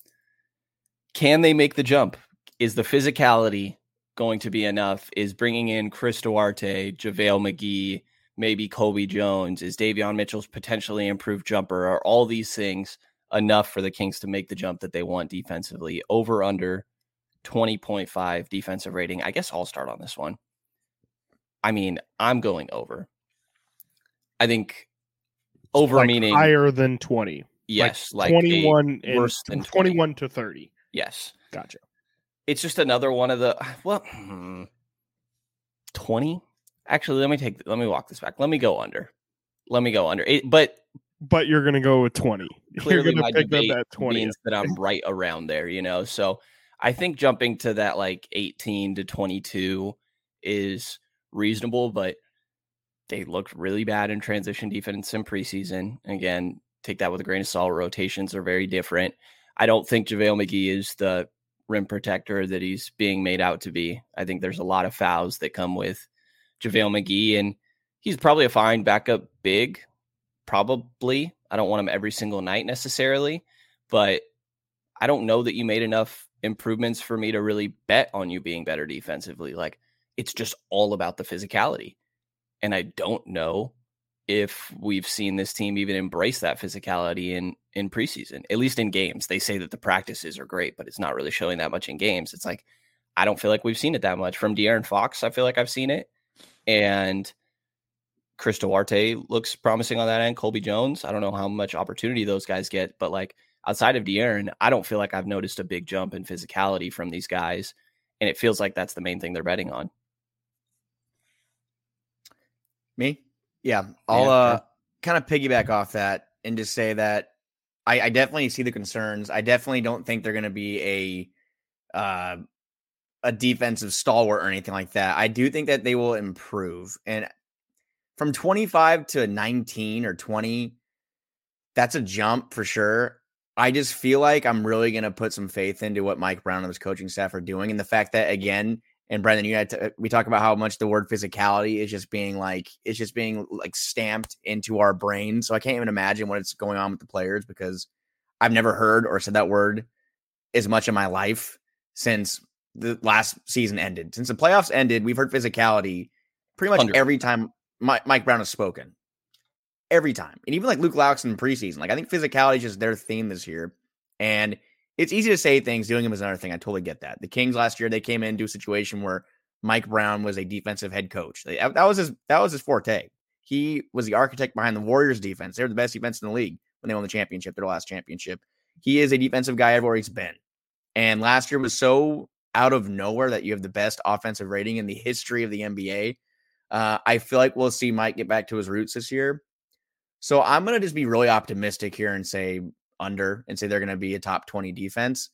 Can they make the jump? Is the physicality going to be enough? Is bringing in Chris Duarte, JaVale McGee, maybe Kobe Jones, is Davion Mitchell's potentially improved jumper? Are all these things enough for the Kings to make the jump that they want defensively? Over under twenty point five defensive rating. I guess I'll start on this one. I mean, I'm going over. I think over Like meaning higher than twenty. yes, like, twenty-one a and worse than twenty. twenty-one to thirty. Yes. Gotcha. it's just another one of the well, twenty. Actually, let me take. Let me walk this back. Let me go under. Let me go under. It, but but you're going to go with twenty. Clearly, you're my pick debate up at twenty means that I'm right around there. You know, so I think jumping to that like eighteen to twenty-two is reasonable, but they looked really bad in transition defense in preseason. Again, take that with a grain of salt. Rotations are very different. I don't think JaVale McGee is the rim protector that he's being made out to be. I think there's a lot of fouls that come with JaVale McGee, and he's probably a fine backup big. Probably. I don't want him every single night necessarily, but I don't know that you made enough improvements for me to really bet on you being better defensively. Like, it's just all about the physicality. And I don't know if we've seen this team even embrace that physicality in, in preseason, at least in games. They say that the practices are great, but it's not really showing that much in games. It's like, I don't feel like we've seen it that much. From De'Aaron Fox, I feel like I've seen it. And Chris Duarte looks promising on that end. Colby Jones, I don't know how much opportunity those guys get, but like outside of De'Aaron, I don't feel like I've noticed a big jump in physicality from these guys. And it feels like that's the main thing they're betting on. Me? Yeah. I'll Yeah, uh, sure. kind of piggyback off that and just say that I, I definitely see the concerns. I definitely don't think they're going to be a uh, a defensive stalwart or anything like that. I do think that they will improve. And from twenty-five to nineteen or twenty, that's a jump for sure. I just feel like I'm really going to put some faith into what Mike Brown and his coaching staff are doing. And the fact that, again, and Brendan, you had to, we talk about how much the word physicality is just being like, it's just being like stamped into our brain. So I can't even imagine what it's going on with the players because I've never heard or said that word as much in my life since the last season ended. Since the playoffs ended, we've heard physicality pretty much one hundred percent. every time Mike, Mike Brown has spoken. Every time. And even like Luke Laux in preseason. Like I think physicality is just their theme this year. And it's easy to say things. Doing them is another thing. I totally get that. The Kings last year, they came into a situation where Mike Brown was a defensive head coach. That was his, that was his forte. He was the architect behind the Warriors defense. They were the best defense in the league when they won the championship, their last championship. He is a defensive guy everywhere he's been. And last year was so out of nowhere that you have the best offensive rating in the history of the N B A. Uh, I feel like we'll see Mike get back to his roots this year. So I'm going to just be really optimistic here and say under and say they're going to be a top twenty defense.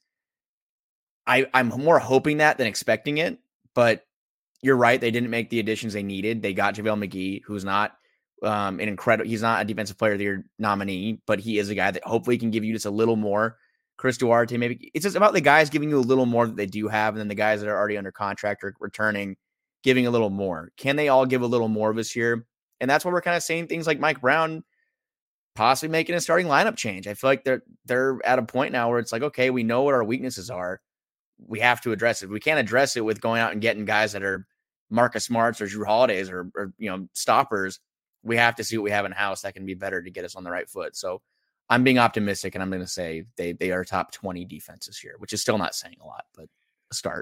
I, I'm more hoping that than expecting it, but you're right. They didn't make the additions they needed. They got JaVale McGee, who's not um, an incredible, he's not a defensive player of the year nominee, but he is a guy that hopefully can give you just a little more. Chris Duarte, maybe it's just about the guys giving you a little more that they do have. And then the guys that are already under contract or returning, giving a little more. Can they all give a little more this year? And that's why we're kind of saying things like Mike Brown possibly making a starting lineup change. I feel like they're they're at a point now where it's like, okay, we know what our weaknesses are. We have to address it. We can't address it with going out and getting guys that are Marcus Smarts or Drew Holidays or, or you know stoppers. We have to see what we have in house that can be better to get us on the right foot. So I'm being optimistic, and I'm going to say they they are top twenty defense this year, which is still not saying a lot, but a start.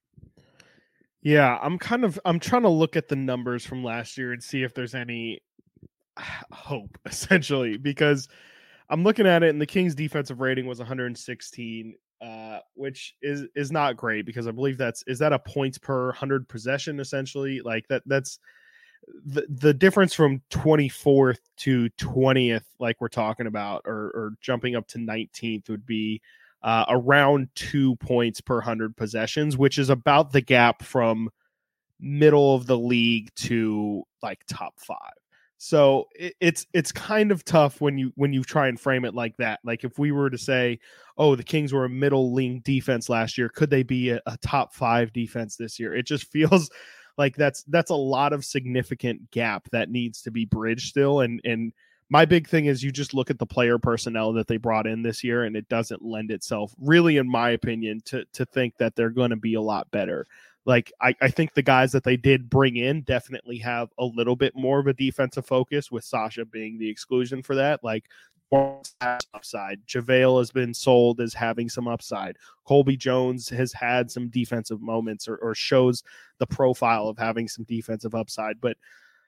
Yeah, I'm kind of I'm trying to look at the numbers from last year and see if there's any hope, essentially, because I'm looking at it and the Kings defensive rating was one hundred sixteen, uh, which is is not great because I believe that's is that a points per one hundred possession, essentially. Like that that's the the difference from twenty-fourth to twentieth, like we're talking about, or or jumping up to nineteenth would be uh, around two points per one hundred possessions, which is about the gap from middle of the league to like top five. So it, it's it's kind of tough when you when you try and frame it like that. Like if we were to say, oh, the Kings were a middle league defense last year, could they be a, a top five defense this year? It just feels like that's that's a lot of significant gap that needs to be bridged still. And and my big thing is you just look at the player personnel that they brought in this year, and it doesn't lend itself, really, in my opinion, to to think that they're going to be a lot better. Like, I, I think the guys that they did bring in definitely have a little bit more of a defensive focus, with Sasha being the exclusion for that. Like, upside. JaVale has been sold as having some upside. Colby Jones has had some defensive moments or, or shows the profile of having some defensive upside. But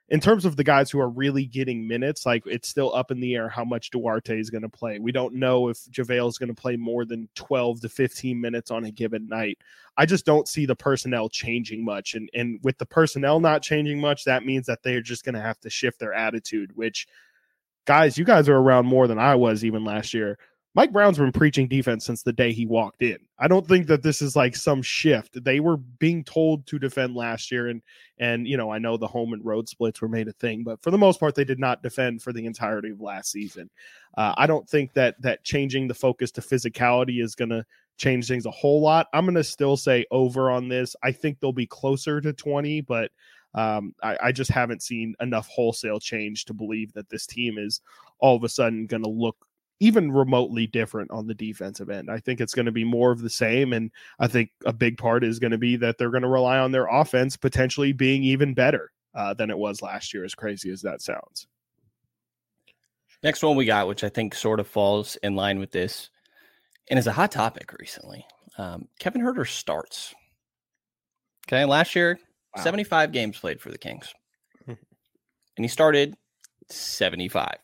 in terms of the guys who are really getting minutes, like it's still up in the air how much Duarte is going to play. We don't know if JaVale is going to play more than twelve to fifteen minutes on a given night. I just don't see the personnel changing much. And, and with the personnel not changing much, that means that they're just going to have to shift their attitude, which, guys, you guys are around more than I was even last year. Mike Brown's been preaching defense since the day he walked in. I don't think that this is like some shift. They were being told to defend last year, and and you know, I know the home and road splits were made a thing, but for the most part, they did not defend for the entirety of last season. Uh, I don't think that that changing the focus to physicality is going to change things a whole lot. I'm going to still say over on this. I think they'll be closer to twenty, but um, I, I just haven't seen enough wholesale change to believe that this team is all of a sudden going to look even remotely different on the defensive end. I think it's going to be more of the same. And I think a big part is going to be that they're going to rely on their offense potentially being even better uh, than it was last year, as crazy as that sounds. Next one we got, which I think sort of falls in line with this and is a hot topic recently. Um, Kevin Huerter starts. Okay. Last year, wow. seventy-five games played for the Kings. And he started seventy-five.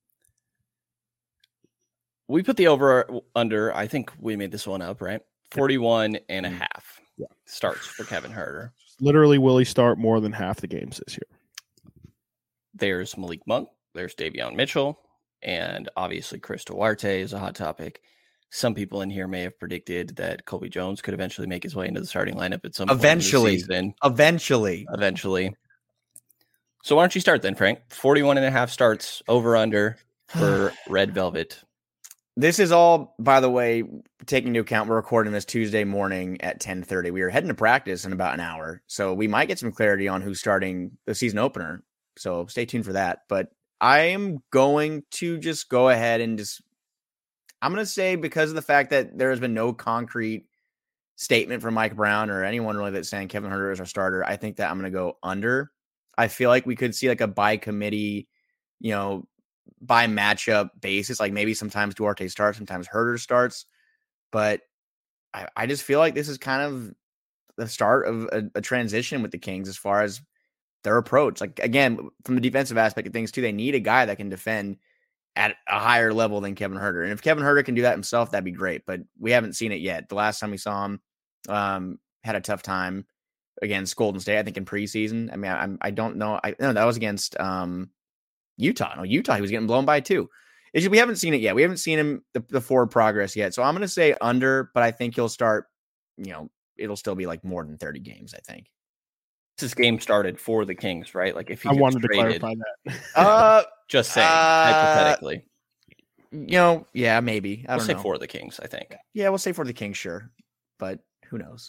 We put the over under, I think we made this one up, right? forty-one and a half yeah. starts for Kevin Huerter. Literally, will he start more than half the games this year? There's Malik Monk, there's Davion Mitchell, and obviously Chris Duarte is a hot topic. Some people in here may have predicted that Colby Jones could eventually make his way into the starting lineup at some eventually. point in the season. Eventually. Eventually. So why don't you start then, Frank? forty-one and a half starts over under for Red Velvet. This is all, by the way, taking into account we're recording this Tuesday morning at ten thirty. We are heading to practice in about an hour, so we might get some clarity on who's starting the season opener. So stay tuned for that. But I am going to just go ahead and just, I'm going to say, because of the fact that there has been no concrete statement from Mike Brown or anyone really that's saying Kevin Huerter is our starter, I think that I'm going to go under. I feel like we could see like a by committee, you know, by matchup basis, like maybe sometimes Duarte starts, sometimes Huerter starts, but I, I just feel like this is kind of the start of a, a transition with the Kings as far as their approach. Like, again, from the defensive aspect of things too, they need a guy that can defend at a higher level than Kevin Huerter. And if Kevin Huerter can do that himself, that'd be great, but we haven't seen it yet. The last time we saw him, um, had a tough time against Golden State, I think in preseason. I mean, I, I don't know. I no, that was against, um, Utah. No, Utah, he was getting blown by two. It's just, we haven't seen it yet. We haven't seen him, the, the forward progress yet. So I'm going to say under, but I think he'll start, you know, it'll still be like more than thirty games, I think. This game started for the Kings, right? Like if he I wanted traded, to clarify that. uh, just saying, uh, hypothetically. You know, yeah, maybe. I we'll don't say know. for the Kings, I think. Yeah, we'll say for the Kings, sure. But who knows?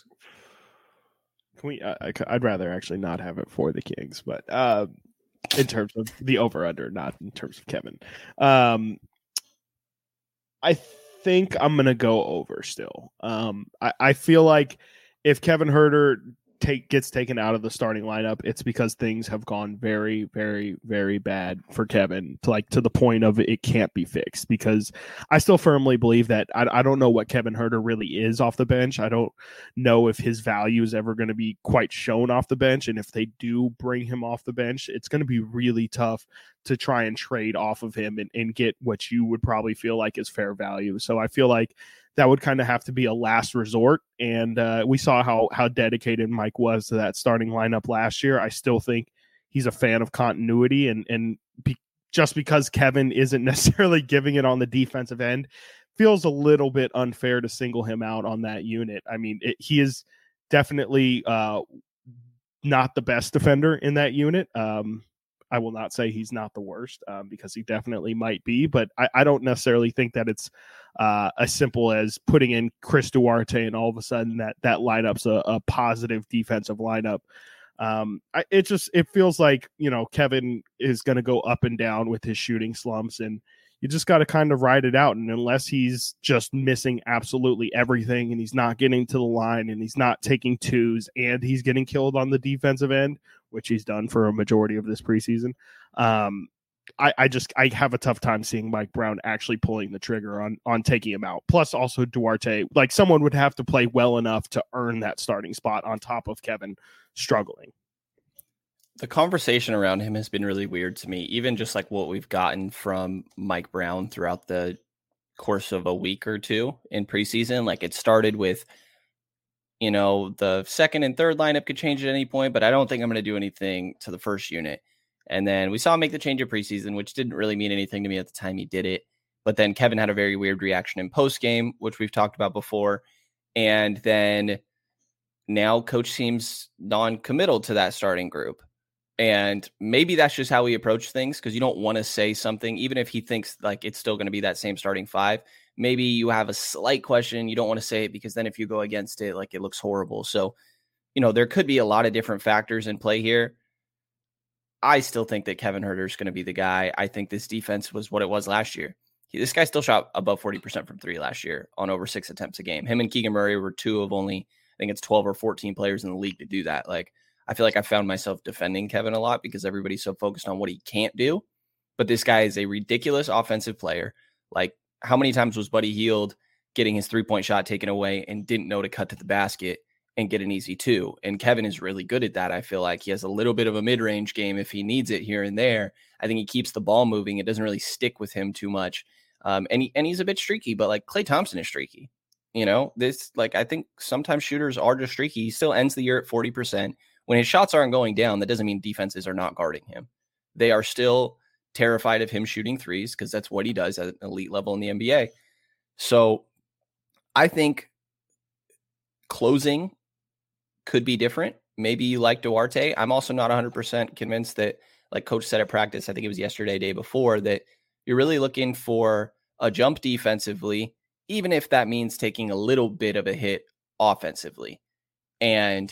Can we, uh, I'd rather actually not have it for the Kings, but uh, in terms of the over-under, not in terms of Kevin. Um, I think I'm going to go over still. Um, I, I feel like if Kevin Huerter take gets taken out of the starting lineup, it's because things have gone very, very, very bad for Kevin, to like to the point of it can't be fixed. Because I still firmly believe that I, I don't know what Kevin Huerter really is off the bench. I don't know if his value is ever going to be quite shown off the bench. And if they do bring him off the bench, it's going to be really tough to try and trade off of him and, and get what you would probably feel like is fair value. So I feel like that would kind of have to be a last resort. And uh, we saw how how dedicated Mike was to that starting lineup last year. I still think he's a fan of continuity. And, and be, just because Kevin isn't necessarily giving it on the defensive end, feels a little bit unfair to single him out on that unit. I mean, it, he is definitely uh, not the best defender in that unit. Um, I will not say he's not the worst um, because he definitely might be, but I, I don't necessarily think that it's uh, as simple as putting in Chris Duarte and all of a sudden that that lineup's a, a positive defensive lineup. Um, I, it just, it feels like, you know, Kevin is going to go up and down with his shooting slumps, and you just got to kind of ride it out. And unless he's just missing absolutely everything and he's not getting to the line and he's not taking twos and he's getting killed on the defensive end, which he's done for a majority of this preseason, um, I, I just I have a tough time seeing Mike Brown actually pulling the trigger on on taking him out. Plus, also Duarte, like someone would have to play well enough to earn that starting spot on top of Kevin struggling. The conversation around him has been really weird to me, even just like what we've gotten from Mike Brown throughout the course of a week or two in preseason. Like it started with, you know, the second and third lineup could change at any point, but I don't think I'm going to do anything to the first unit. And then we saw him make the change of preseason, which didn't really mean anything to me at the time he did it. But then Kevin had a very weird reaction in post game, which we've talked about before. And then now coach seems non-committal to that starting group. And maybe that's just how he approached things, because you don't want to say something, even if he thinks like it's still going to be that same starting five. Maybe you have a slight question. You don't want to say it because then if you go against it, like it looks horrible. So, you know, there could be a lot of different factors in play here. I still think that Kevin Huerter is going to be the guy. I think this defense was what it was last year. He, this guy still shot above forty percent from three last year on over six attempts a game. Him and Keegan Murray were two of only, I think it's twelve or fourteen players in the league to do that. Like, I feel like I found myself defending Kevin a lot because everybody's so focused on what he can't do. But this guy is a ridiculous offensive player. Like, how many times was Buddy Hield getting his three-point shot taken away and didn't know to cut to the basket and get an easy two? And Kevin is really good at that. I feel like he has a little bit of a mid-range game if he needs it here and there. I think he keeps the ball moving. It doesn't really stick with him too much. Um, and, he, and he's a bit streaky, but like Klay Thompson is streaky. You know, this, like, I think sometimes shooters are just streaky. He still ends the year at forty percent. When his shots aren't going down, that doesn't mean defenses are not guarding him. They are still terrified of him shooting threes because that's what he does at an elite level in the N B A. So I think closing could be different. Maybe you like Duarte. I'm also not one hundred percent convinced that, like coach said at practice, I think it was yesterday, day before, that you're really looking for a jump defensively, even if that means taking a little bit of a hit offensively. And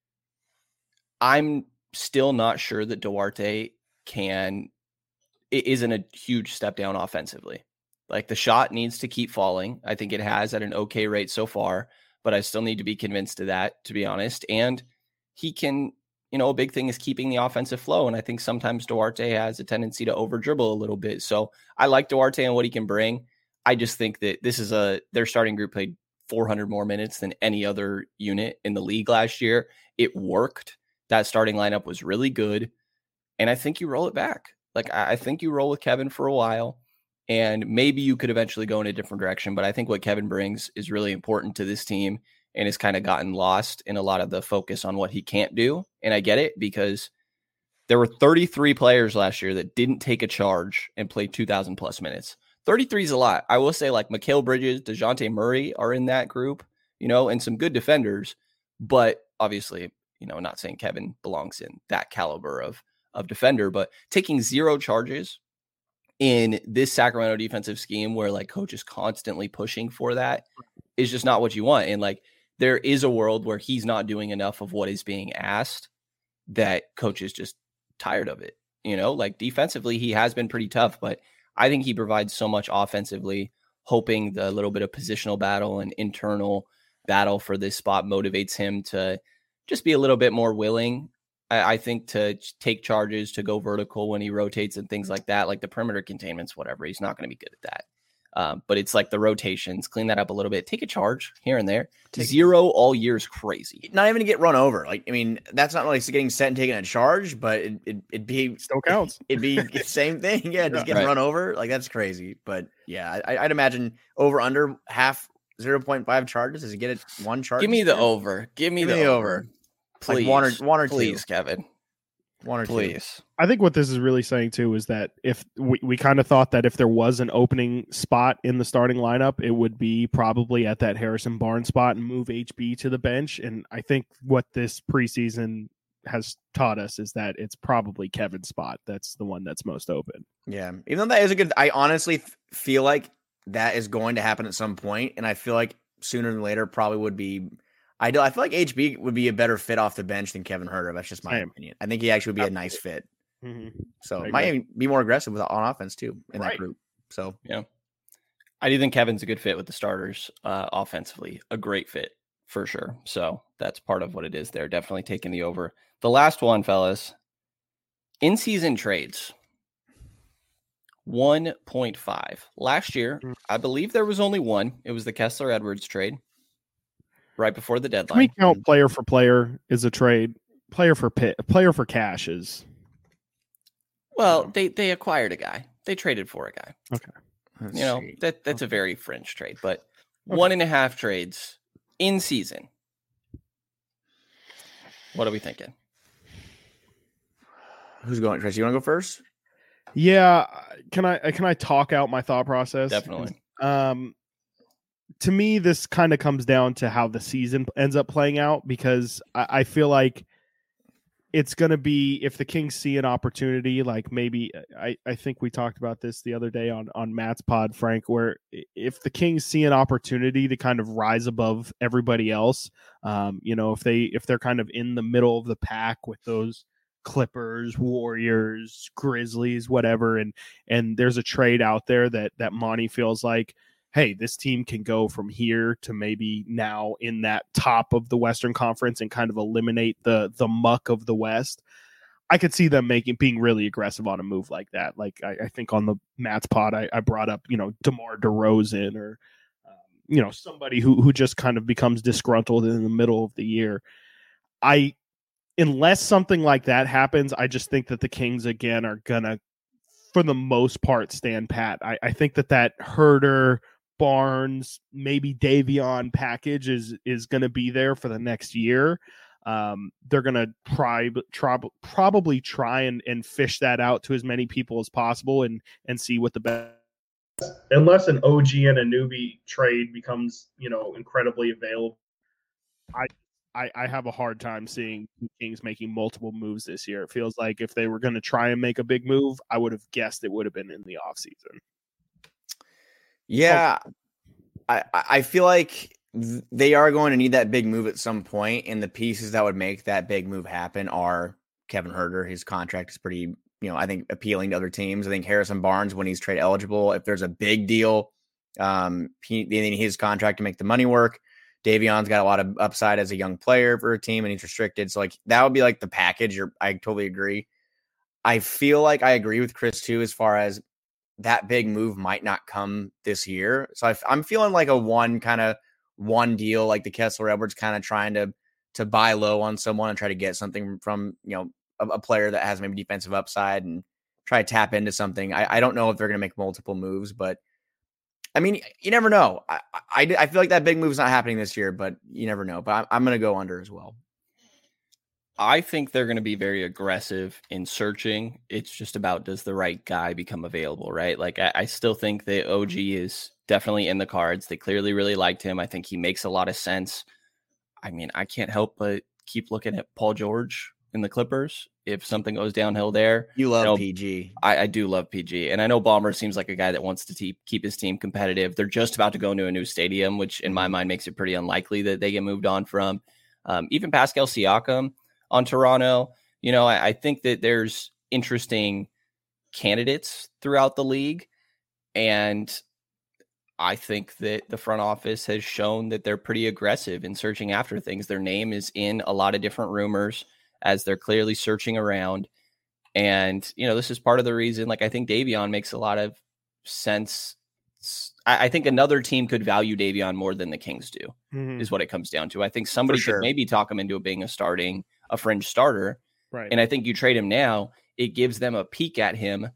I'm still not sure that Duarte can, it isn't a huge step down offensively. Like the shot needs to keep falling. I think it has at an okay rate so far, but I still need to be convinced of that, to be honest. And he can, you know, a big thing is keeping the offensive flow. And I think sometimes Duarte has a tendency to over dribble a little bit. So I like Duarte and what he can bring. I just think that this is a, their starting group played four hundred more minutes than any other unit in the league last year. It worked. That starting lineup was really good. And I think you roll it back. Like, I think you roll with Kevin for a while, and maybe you could eventually go in a different direction. But I think what Kevin brings is really important to this team and has kind of gotten lost in a lot of the focus on what he can't do. And I get it, because there were thirty-three players last year that didn't take a charge and played two thousand plus minutes. thirty-three is a lot. I will say, like, Mikal Bridges, DeJounte Murray are in that group, you know, and some good defenders. But obviously, you know, not saying Kevin belongs in that caliber of, of defender, but taking zero charges in this Sacramento defensive scheme where like coach is constantly pushing for that is just not what you want. And like, there is a world where he's not doing enough of what is being asked that coach is just tired of it. You know, like defensively, he has been pretty tough, but I think he provides so much offensively, hoping the little bit of positional battle and internal battle for this spot motivates him to just be a little bit more willing, I, I think, to take charges, to go vertical when he rotates and things like that, like the perimeter containments, whatever. He's not going to be good at that. Um, but it's like the rotations, clean that up a little bit, take a charge here and there. Take, Zero all year is crazy. Not even to get run over. Like, I mean, that's not like getting set and taking a charge, but it, it, it'd be still counts. It'd be the same thing. Yeah, just yeah, getting right. run over. Like, that's crazy. But yeah, I, I'd imagine over under half zero point five charges. Does he get it one charge? Give me the over. Give me Give the me over. over. Please. Like one or one or please, two. Kevin. One or please. two. I think what this is really saying too is that if we, we kind of thought that if there was an opening spot in the starting lineup, it would be probably at that Harrison Barnes spot and move H B to the bench. And I think what this preseason has taught us is that it's probably Kevin's spot. That's the one that's most open. Yeah. Even though that is a good, I honestly feel like that is going to happen at some point, and I feel like sooner than later probably would be. I do. I feel like H B would be a better fit off the bench than Kevin Huerter. That's just my Same. opinion. I think he actually would be Absolutely. a nice fit. Mm-hmm. So it might even be more aggressive with on offense too in right. that group. So yeah, I do think Kevin's a good fit with the starters uh, offensively. A great fit for sure. So that's part of what it is. They're definitely taking the over. The last one, fellas, in season trades. one point five. Last year, I believe there was only one. It was the Kessler Edwards trade right before the deadline. Can we count player for player is a trade? player for pit, player for cash is. Well, they they acquired a guy. They traded for a guy. Okay. Let's You know, see. that that's a very fringe trade, but Okay. one and a half trades in season. What are we thinking? Who's going, Chris? You want to go first? Yeah, can I can I talk out my thought process? Definitely. Um, to me, this kind of comes down to how the season ends up playing out, because I, I feel like it's going to be, if the Kings see an opportunity, like maybe I, I think we talked about this the other day on, on Matt's pod, Frank, where if the Kings see an opportunity to kind of rise above everybody else, um, you know, if they, if they're kind of in the middle of the pack with those Clippers, Warriors, Grizzlies, whatever, and, and there's a trade out there that, that Monty feels like, hey, this team can go from here to maybe now in that top of the Western Conference and kind of eliminate the the muck of the West. I could see them making being really aggressive on a move like that. Like I, I think on the Matt's pod, I, I brought up, you know, DeMar DeRozan or um, you know, somebody who who just kind of becomes disgruntled in the middle of the year. I unless something like that happens, I just think that the Kings again are gonna, for the most part, stand pat. I, I think that that Herder, Barnes, maybe Davion package is is going to be there for the next year. Um, they're going to try, try, probably try and, and fish that out to as many people as possible and and see what the best. Unless an O G and a newbie trade becomes, you know, incredibly available, I, I I have a hard time seeing Kings making multiple moves this year. It feels like if they were going to try and make a big move, I would have guessed it would have been in the offseason. Yeah, I, I feel like they are going to need that big move at some point, and the pieces that would make that big move happen are Kevin Herter. His contract is pretty, you know, I think appealing to other teams. I think Harrison Barnes, when he's trade eligible, if there's a big deal, um, he, they need his contract to make the money work. Davion's got a lot of upside as a young player for a team, and he's restricted. So, like, that would be like the package. You're, I totally agree. I feel like I agree with Chris too, as far as that big move might not come this year. So I, I'm feeling like a one kind of one deal, like the Kessler Edwards kind of trying to, to buy low on someone and try to get something from, you know, a, a player that has maybe defensive upside and try to tap into something. I, I don't know if they're going to make multiple moves, but I mean, you never know. I, I, I feel like that big move is not happening this year, but you never know. But I'm, I'm going to go under as well. I think they're going to be very aggressive in searching. It's just about, does the right guy become available, right? Like, I, I still think that O G is definitely in the cards. They clearly really liked him. I think he makes a lot of sense. I mean, I can't help but keep looking at Paul George in the Clippers. If something goes downhill there. You love you know, P G. I, I do love P G. And I know Ballmer seems like a guy that wants to te- keep his team competitive. They're just about to go into a new stadium, which in my mind makes it pretty unlikely that they get moved on from. Um, even Pascal Siakam on Toronto, you know, I, I think that there's interesting candidates throughout the league. And I think that the front office has shown that they're pretty aggressive in searching after things. Their name is in a lot of different rumors as they're clearly searching around. And, you know, this is part of the reason, like, I think Davion makes a lot of sense. I, I think another team could value Davion more than the Kings do, mm-hmm. is what it comes down to. I think somebody sure. could maybe talk him into being a starting, a fringe starter. Right. And I think you trade him now, it gives them a peek at him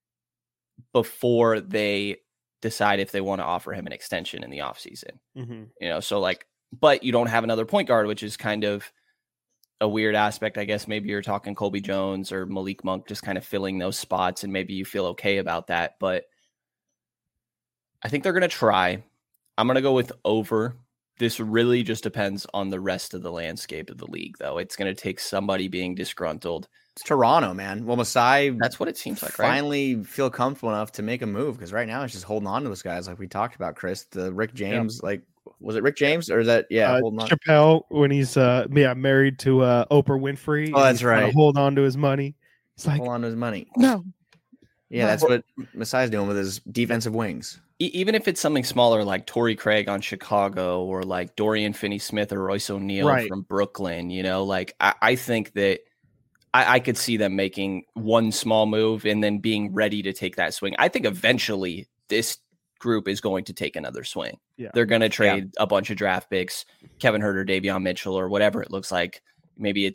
before they decide if they want to offer him an extension in the offseason. Mm-hmm. You know, so like, but you don't have another point guard, which is kind of a weird aspect. I guess maybe you're talking Colby Jones or Malik Monk, just kind of filling those spots, and maybe you feel okay about that. But I think they're going to try. I'm going to go with over. This really just depends on the rest of the landscape of the league, though. It's going to take somebody being disgruntled. It's Toronto, man. Well, Masai, that's what it seems like, right? Finally feel comfortable enough to make a move, because right now it's just holding on to those guys, like we talked about, Chris. The Rick James, yeah. like, was it Rick James or is that yeah? Uh, holding on. Chappelle, when he's uh, yeah married to uh, Oprah Winfrey. Oh, that's right. Hold on to his money. It's like hold on to his money. No. Yeah, no. that's what Masai's doing with his defensive wings. Even if it's something smaller like Torrey Craig on Chicago, or like Dorian Finney-Smith or Royce O'Neal right. from Brooklyn, you know, like I, I think that I, I could see them making one small move and then being ready to take that swing. I think eventually this group is going to take another swing. Yeah. They're going to trade yeah. a bunch of draft picks, Kevin Herter, Davion Mitchell, or whatever it looks like. Maybe it's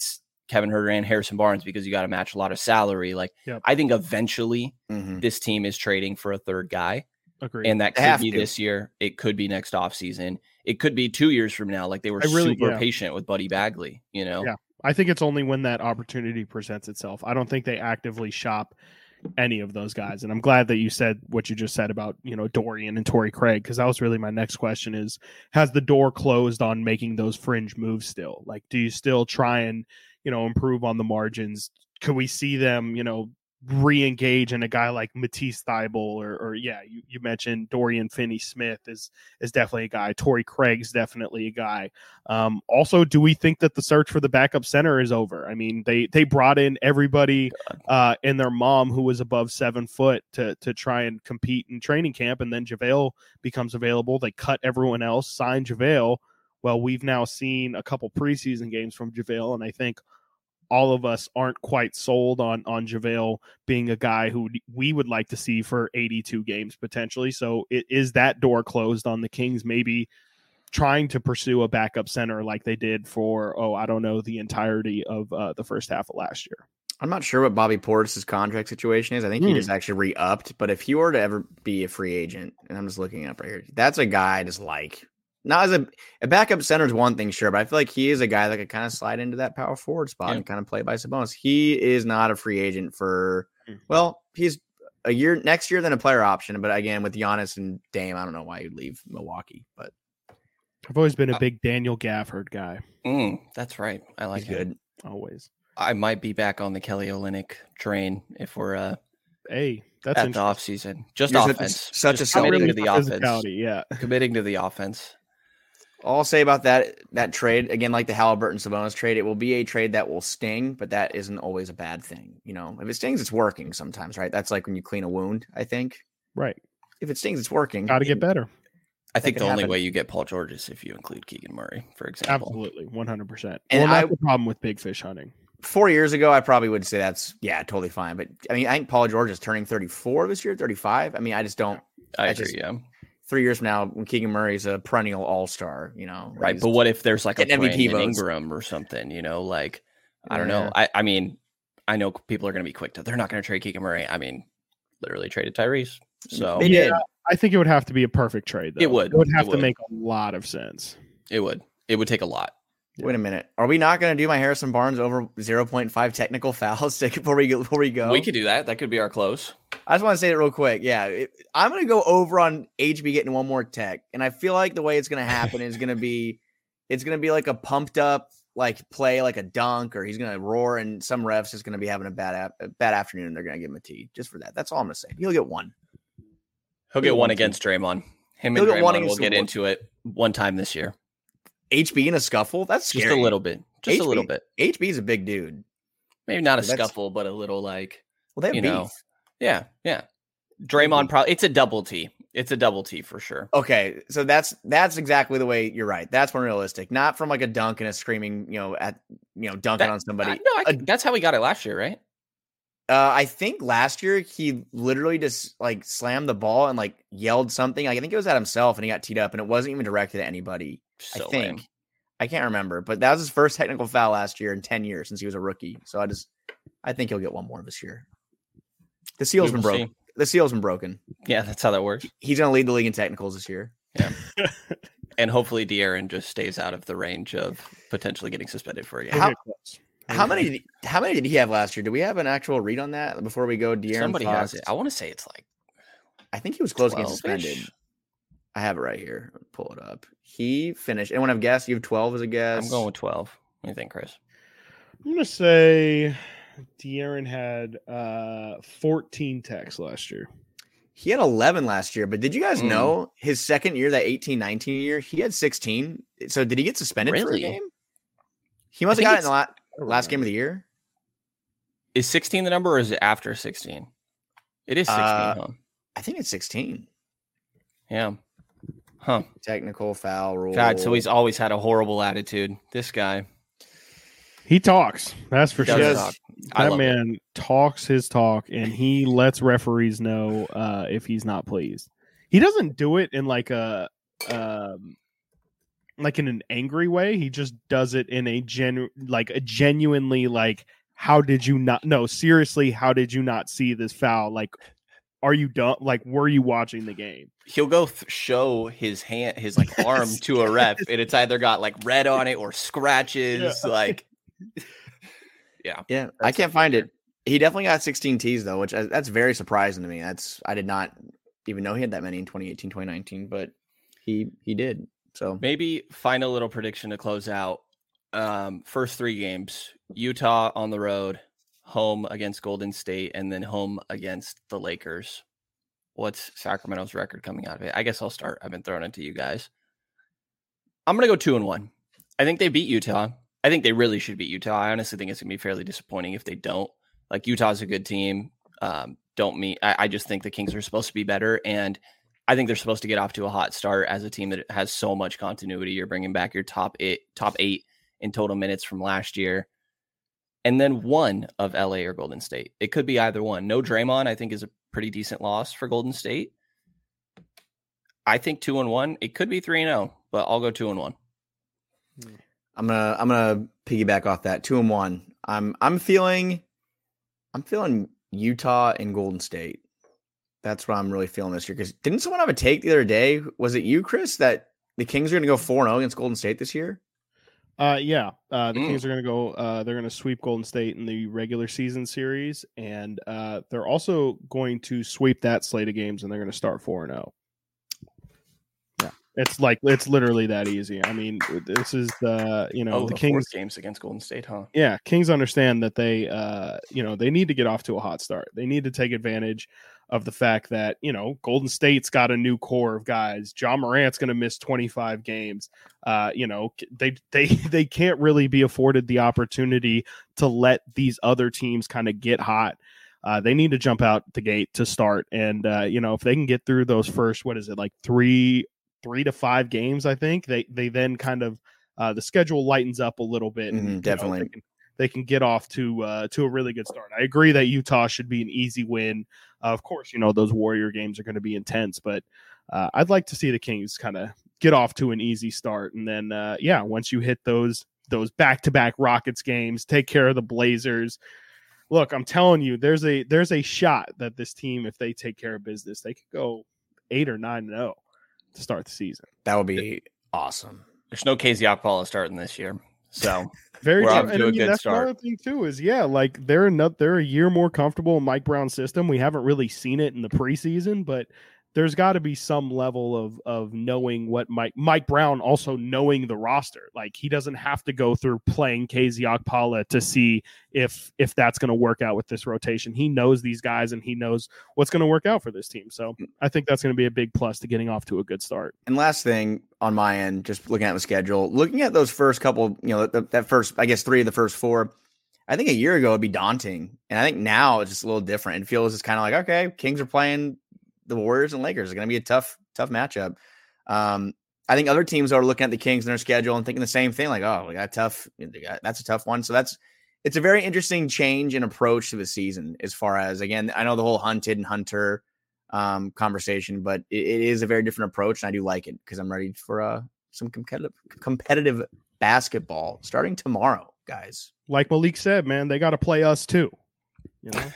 Kevin Huerter and Harrison Barnes because you got to match a lot of salary. Like, Yep. I think eventually Mhm. this team is trading for a third guy. Agreed. And that They could have be to. this year. It could be next offseason. It could be two years from now. Like they were I really- super yeah. patient with Buddy Bagley, you know? Yeah. I think it's only when that opportunity presents itself. I don't think they actively shop any of those guys. And I'm glad that you said what you just said about, you know, Dorian and Torrey Craig, because that was really my next question is, has the door closed on making those fringe moves still? Like, do you still try and, you know, improve on the margins? Could we see them, you know, re-engage in a guy like Matisse Thybulle or, or yeah, you, you mentioned Dorian Finney-Smith is is definitely a guy. Torrey Craig's definitely a guy. Um, also, do we think that the search for the backup center is over? I mean, they they brought in everybody uh, and their mom who was above seven foot to to try and compete in training camp, and then JaVale becomes available. They cut everyone else, sign JaVale. Well, we've now seen a couple preseason games from JaVale, and I think all of us aren't quite sold on on JaVale being a guy who we would like to see for eighty-two games potentially. So it is that door closed on the Kings maybe trying to pursue a backup center like they did for, oh, I don't know, the entirety of uh, the first half of last year. I'm not sure what Bobby Portis' contract situation is. I think he Hmm. just actually re-upped. But if he were to ever be a free agent, and I'm just looking up right here, that's a guy I just like. Not as a, a backup center is one thing, sure, but I feel like he is a guy that could kind of slide into that power forward spot Yeah. and kind of play by Sabonis. He is not a free agent for, Hmm. well, he's a year next year than a player option. But again, with Giannis and Dame, I don't know why you'd leave Milwaukee, but I've always been a big Daniel Gafford guy. Mm, that's right. I like he's it. good. Always. I might be back on the Kelly Olynyk train if we're uh, Hey, that's at the interesting. off season. Just You're such a- offense. such a Just selfish- committing Really to the for offense. physicality, yeah. Committing to the offense. All I'll say about that that trade, again, like the Halliburton Sabonis trade, it will be a trade that will sting, but that isn't always a bad thing. You know, if it stings, it's working sometimes, right? That's like when you clean a wound, I think. Right. If it stings, it's working. Got to get better. I think could the only happen. way you get Paul George is if you include Keegan Murray, for example. Absolutely. one hundred percent. And Well, that's I- the problem with big fish hunting. Four years ago, I probably would say that's, yeah, totally fine. But I mean, I think Paul George is turning thirty-four this year, thirty-five. I mean, I just don't. I I agree, just- yeah. Three years from now, when Keegan Murray's a perennial all star, you know. Right. he's- But what if there's like a getting M V P Brandon votes. Ingram or something, you know, like, I don't Yeah. know. I, I mean, I know people are going to be quick to, they're not going to trade Keegan Murray. I mean, literally traded Tyrese. So They Yeah. did. I think it would have to be a perfect trade, though. It would. It would have It to would. make a lot of sense. it would, it would take a lot. Wait a minute. Are we not going to do my Harrison Barnes over zero point five technical fouls before we go? Before we go? We could do that. That could be our close. I just want to say it real quick. Yeah, it, I'm going to go over on H B getting one more tech, and I feel like the way it's going to happen is going to be, it's going to be like a pumped up like play, like a dunk, or he's going to roar, and some refs is going to be having a bad ap- a bad afternoon, and they're going to give him a T just for that. That's all I'm going to say. He'll get one. He'll get one against Draymond. Him and He'll get one Draymond will against get the- into it one time this year. H B in a scuffle? That's scary. Just a little bit. Just H B a little bit. H B's a big dude. Maybe not a That's- scuffle, but a little like, Well, they have you beef. know. Yeah. Yeah. Draymond probably, it's a double T. It's a double T for sure. Okay, so that's that's exactly the way you're right. That's more realistic, not from like a dunk and a screaming, you know, at you know, dunking That- on somebody. I- no, I, think that's how we got it last year, right? Uh, I think last year he literally just like slammed the ball and like yelled something. Like, I think it was at himself, and he got teed up, and it wasn't even directed at anybody. So I think lame. I can't remember, but that was his first technical foul last year in ten years since he was a rookie. So I just I think he'll get one more this year. The seal's We been will broken. see. The seal's been broken. Yeah, that's how that works. He's gonna lead the league in technicals this year. And hopefully De'Aaron just stays out of the range of potentially getting suspended for a game. How- We'll get close. How many? Did he, how many did he have last year? Do we have an actual read on that before we go? De'Aaron Somebody Fox? has it. I want to say it's like I think he was close to getting twelve-ish. suspended. I have it right here. Pull it up. He finished. Anyone have a guess? You have twelve as a guess. I'm going with twelve. What do you think, Chris? I'm gonna say De'Aaron had uh, fourteen techs last year. He had eleven last year, but did you guys Mm. know his second year, that eighteen nineteen year, he had sixteen? So did he get suspended for a Really? game? He must I have think got it in the la- last game of the year. Is sixteen the number or is it after sixteen? It is sixteen, Uh, huh? I think it's sixteen. Yeah. Huh. Technical foul rule. God, so he's always had a horrible attitude. This guy. He talks. That's for He sure. does Yes. talk. I That love it. man talks his talk, and he lets referees know uh, if he's not pleased. He doesn't do it in like a um, like in an angry way. He just does it in a genu like a genuinely like, how did you not? No, seriously, how did you not see this foul? Like, are you done? Like, were you watching the game? He'll go th- show his hand, his like arm to a ref, and it's either got like red on it or scratches. Yeah. Like, yeah, yeah. I can't find it. He definitely got sixteen T's though, which that's very surprising to me. That's I did not even know he had that many in twenty eighteen, twenty nineteen, but he he did. So maybe final little prediction to close out. Um, first three games: Utah on the road, home against Golden State, and then home against the Lakers. What's Sacramento's record coming out of it? I guess I'll start. I've been throwing it to you guys. I'm going to go two and one. I think they beat Utah. I think they really should beat Utah. I honestly think it's going to be fairly disappointing if they don't. Like, Utah's a good team. Um, don't mean I, I just think the Kings are supposed to be better, and I think they're supposed to get off to a hot start as a team that has so much continuity. You're bringing back your top eight, top eight in total minutes from last year, and then one of L A or Golden State. It could be either one. No Draymond, I think, is a pretty decent loss for Golden State. I think two and one. It could be three and zero, but I'll go two and one. I'm gonna I'm gonna piggyback off that two and one. I'm I'm feeling. I'm feeling Utah and Golden State. That's what I'm really feeling this year. Because didn't someone have a take the other day? Was it you, Chris, that the Kings are going to go four and oh against Golden State this year? Uh, yeah. Uh, the Mm. Kings are going to go. Uh, they're going to sweep Golden State in the regular season series, and uh, they're also going to sweep that slate of games, and they're going to start four and oh. Yeah, it's like it's literally that easy. I mean, this is the you know Oh, the the Kings fourth games against Golden State, huh? Yeah, Kings understand that they, uh, you know, they need to get off to a hot start. They need to take advantage of the fact that, you know, Golden State's got a new core of guys. John Morant's going to miss twenty-five games. Uh, you know, they they they can't really be afforded the opportunity to let these other teams kind of get hot. Uh, they need to jump out the gate to start, and uh, you know, if they can get through those first, what is it, like three three to five games, I think they they then kind of. Uh, the schedule lightens up a little bit. And, Mm-hmm, definitely. You know, they, can, they can get off to uh, to a really good start. I agree that Utah should be an easy win. Uh, of course, you know, those Warrior games are going to be intense, but uh, I'd like to see the Kings kind of get off to an easy start. And then, uh, yeah, once you hit those those back-to-back Rockets games, take care of the Blazers. Look, I'm telling you, there's a there's a shot that this team, if they take care of business, they could go eight or nine and oh to start the season. That would be awesome. There's no K Z Okpala starting this year, so very we're true. off to And a I mean, good that's start. another thing too. Is yeah, like they're not they're a year more comfortable in Mike Brown's system. We haven't really seen it in the preseason, but there's got to be some level of of knowing what Mike Mike Brown also knowing the roster. Like, he doesn't have to go through playing K Z Okpala to see if if that's going to work out with this rotation. He knows these guys, and he knows what's going to work out for this team. So I think that's going to be a big plus to getting off to a good start. And last thing on my end, just looking at the schedule, looking at those first couple, you know, that, that first, I guess, three of the first four, I think a year ago it'd be daunting. And I think now it's just a little different. It feels it's kind of like, okay, Kings are playing the Warriors and Lakers. It's going to be a tough, tough matchup. Um, I think other teams are looking at the Kings and their schedule and thinking the same thing, like, oh, we got tough. That's a tough one. So that's, it's a very interesting change in approach to the season as far as, again, I know the whole hunted and hunter um, conversation, but it, it is a very different approach. And I do like it because I'm ready for uh, some competitive, competitive basketball starting tomorrow, guys. Like Malik said, man, they got to play us too. You know,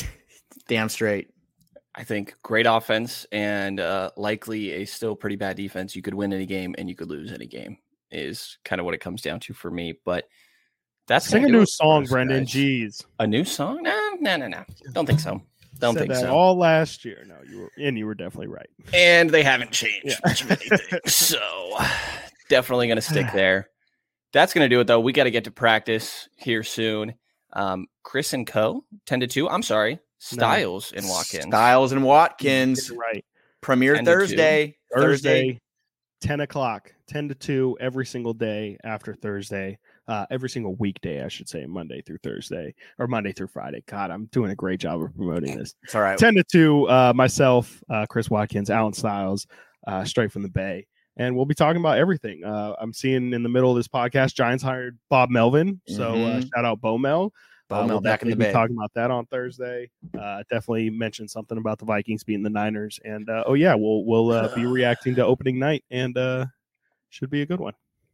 damn straight. I think great offense and uh, likely a still pretty bad defense. You could win any game and you could lose any game is kind of what it comes down to for me. But that's sing a new song, Brendan. Guys. Jeez, a new song? No, no, no, no. Don't think so. Don't Said think that so. all last year. No, you were, and you were definitely right. And they haven't changed Yeah. much of anything. So definitely going to stick there. That's going to do it, though. We got to get to practice here soon. Um, Chris and Co. ten to two. I'm sorry. Styles and Watkins. Styles and Watkins. You're right. Premiere Thursday. Thursday, ten o'clock, ten to two every single day after Thursday. Uh, every single weekday, I should say, Monday through Thursday or Monday through Friday. God, I'm doing a great job of promoting this. It's all right. ten to two, uh, myself, uh, Chris Watkins, Alan Styles, uh, straight from the Bay. And we'll be talking about everything. Uh, I'm seeing in the middle of this podcast, Giants hired Bob Melvin. So uh, Mhm. shout out Bo Mel. Bo Uh, Mel we'll back in the definitely be Bay. talking about that on Thursday. Uh, definitely mentioned something about the Vikings beating the Niners. And uh, oh, yeah, we'll, we'll uh, be reacting to opening night and uh, should be a good one.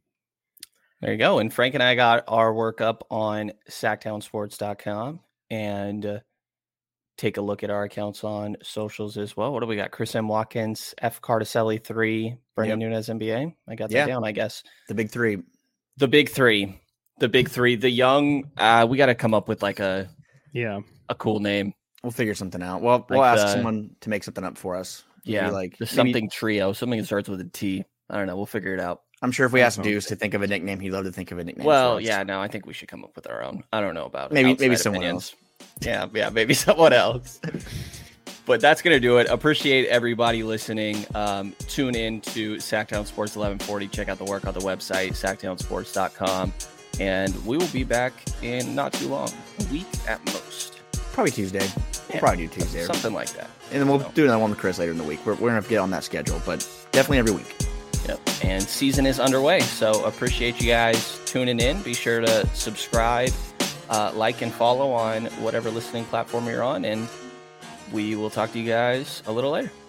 There you go. And Frank and I got our work up on sacktown sports dot com, and uh, take a look at our accounts on socials as well. What do we got? Chris M. Watkins, F. Cardicelli three, Brendan yep. Nunez, N B A. I got that yeah. down, I guess. The big three. The big three. The big three. The young, uh, we got to come up with like a yeah a cool name. We'll figure something out. Well, we'll like ask the, someone to make something up for us. Yeah, like the something maybe, trio, something that starts with a T. I don't know. We'll figure it out. I'm sure if we ask Deuce to think of a nickname, he'd love to think of a nickname. Well, yeah, no, I think we should come up with our own. I don't know about maybe maybe someone opinions. else. Yeah, yeah, maybe someone else. But that's gonna do it. Appreciate everybody listening. Um, tune in to Sacktown Sports eleven forty. Check out the work on the website, sacktown sports dot com, and we will be back in not too long, a week at most. Probably Tuesday. We'll yeah, probably do Tuesday, something like that. And then we'll so. do another one with Chris later in the week. We're we're gonna have to get on that schedule, but definitely every week. Yep. And season is underway. So appreciate you guys tuning in. Be sure to subscribe, uh, like, and follow on whatever listening platform you're on. And we will talk to you guys a little later.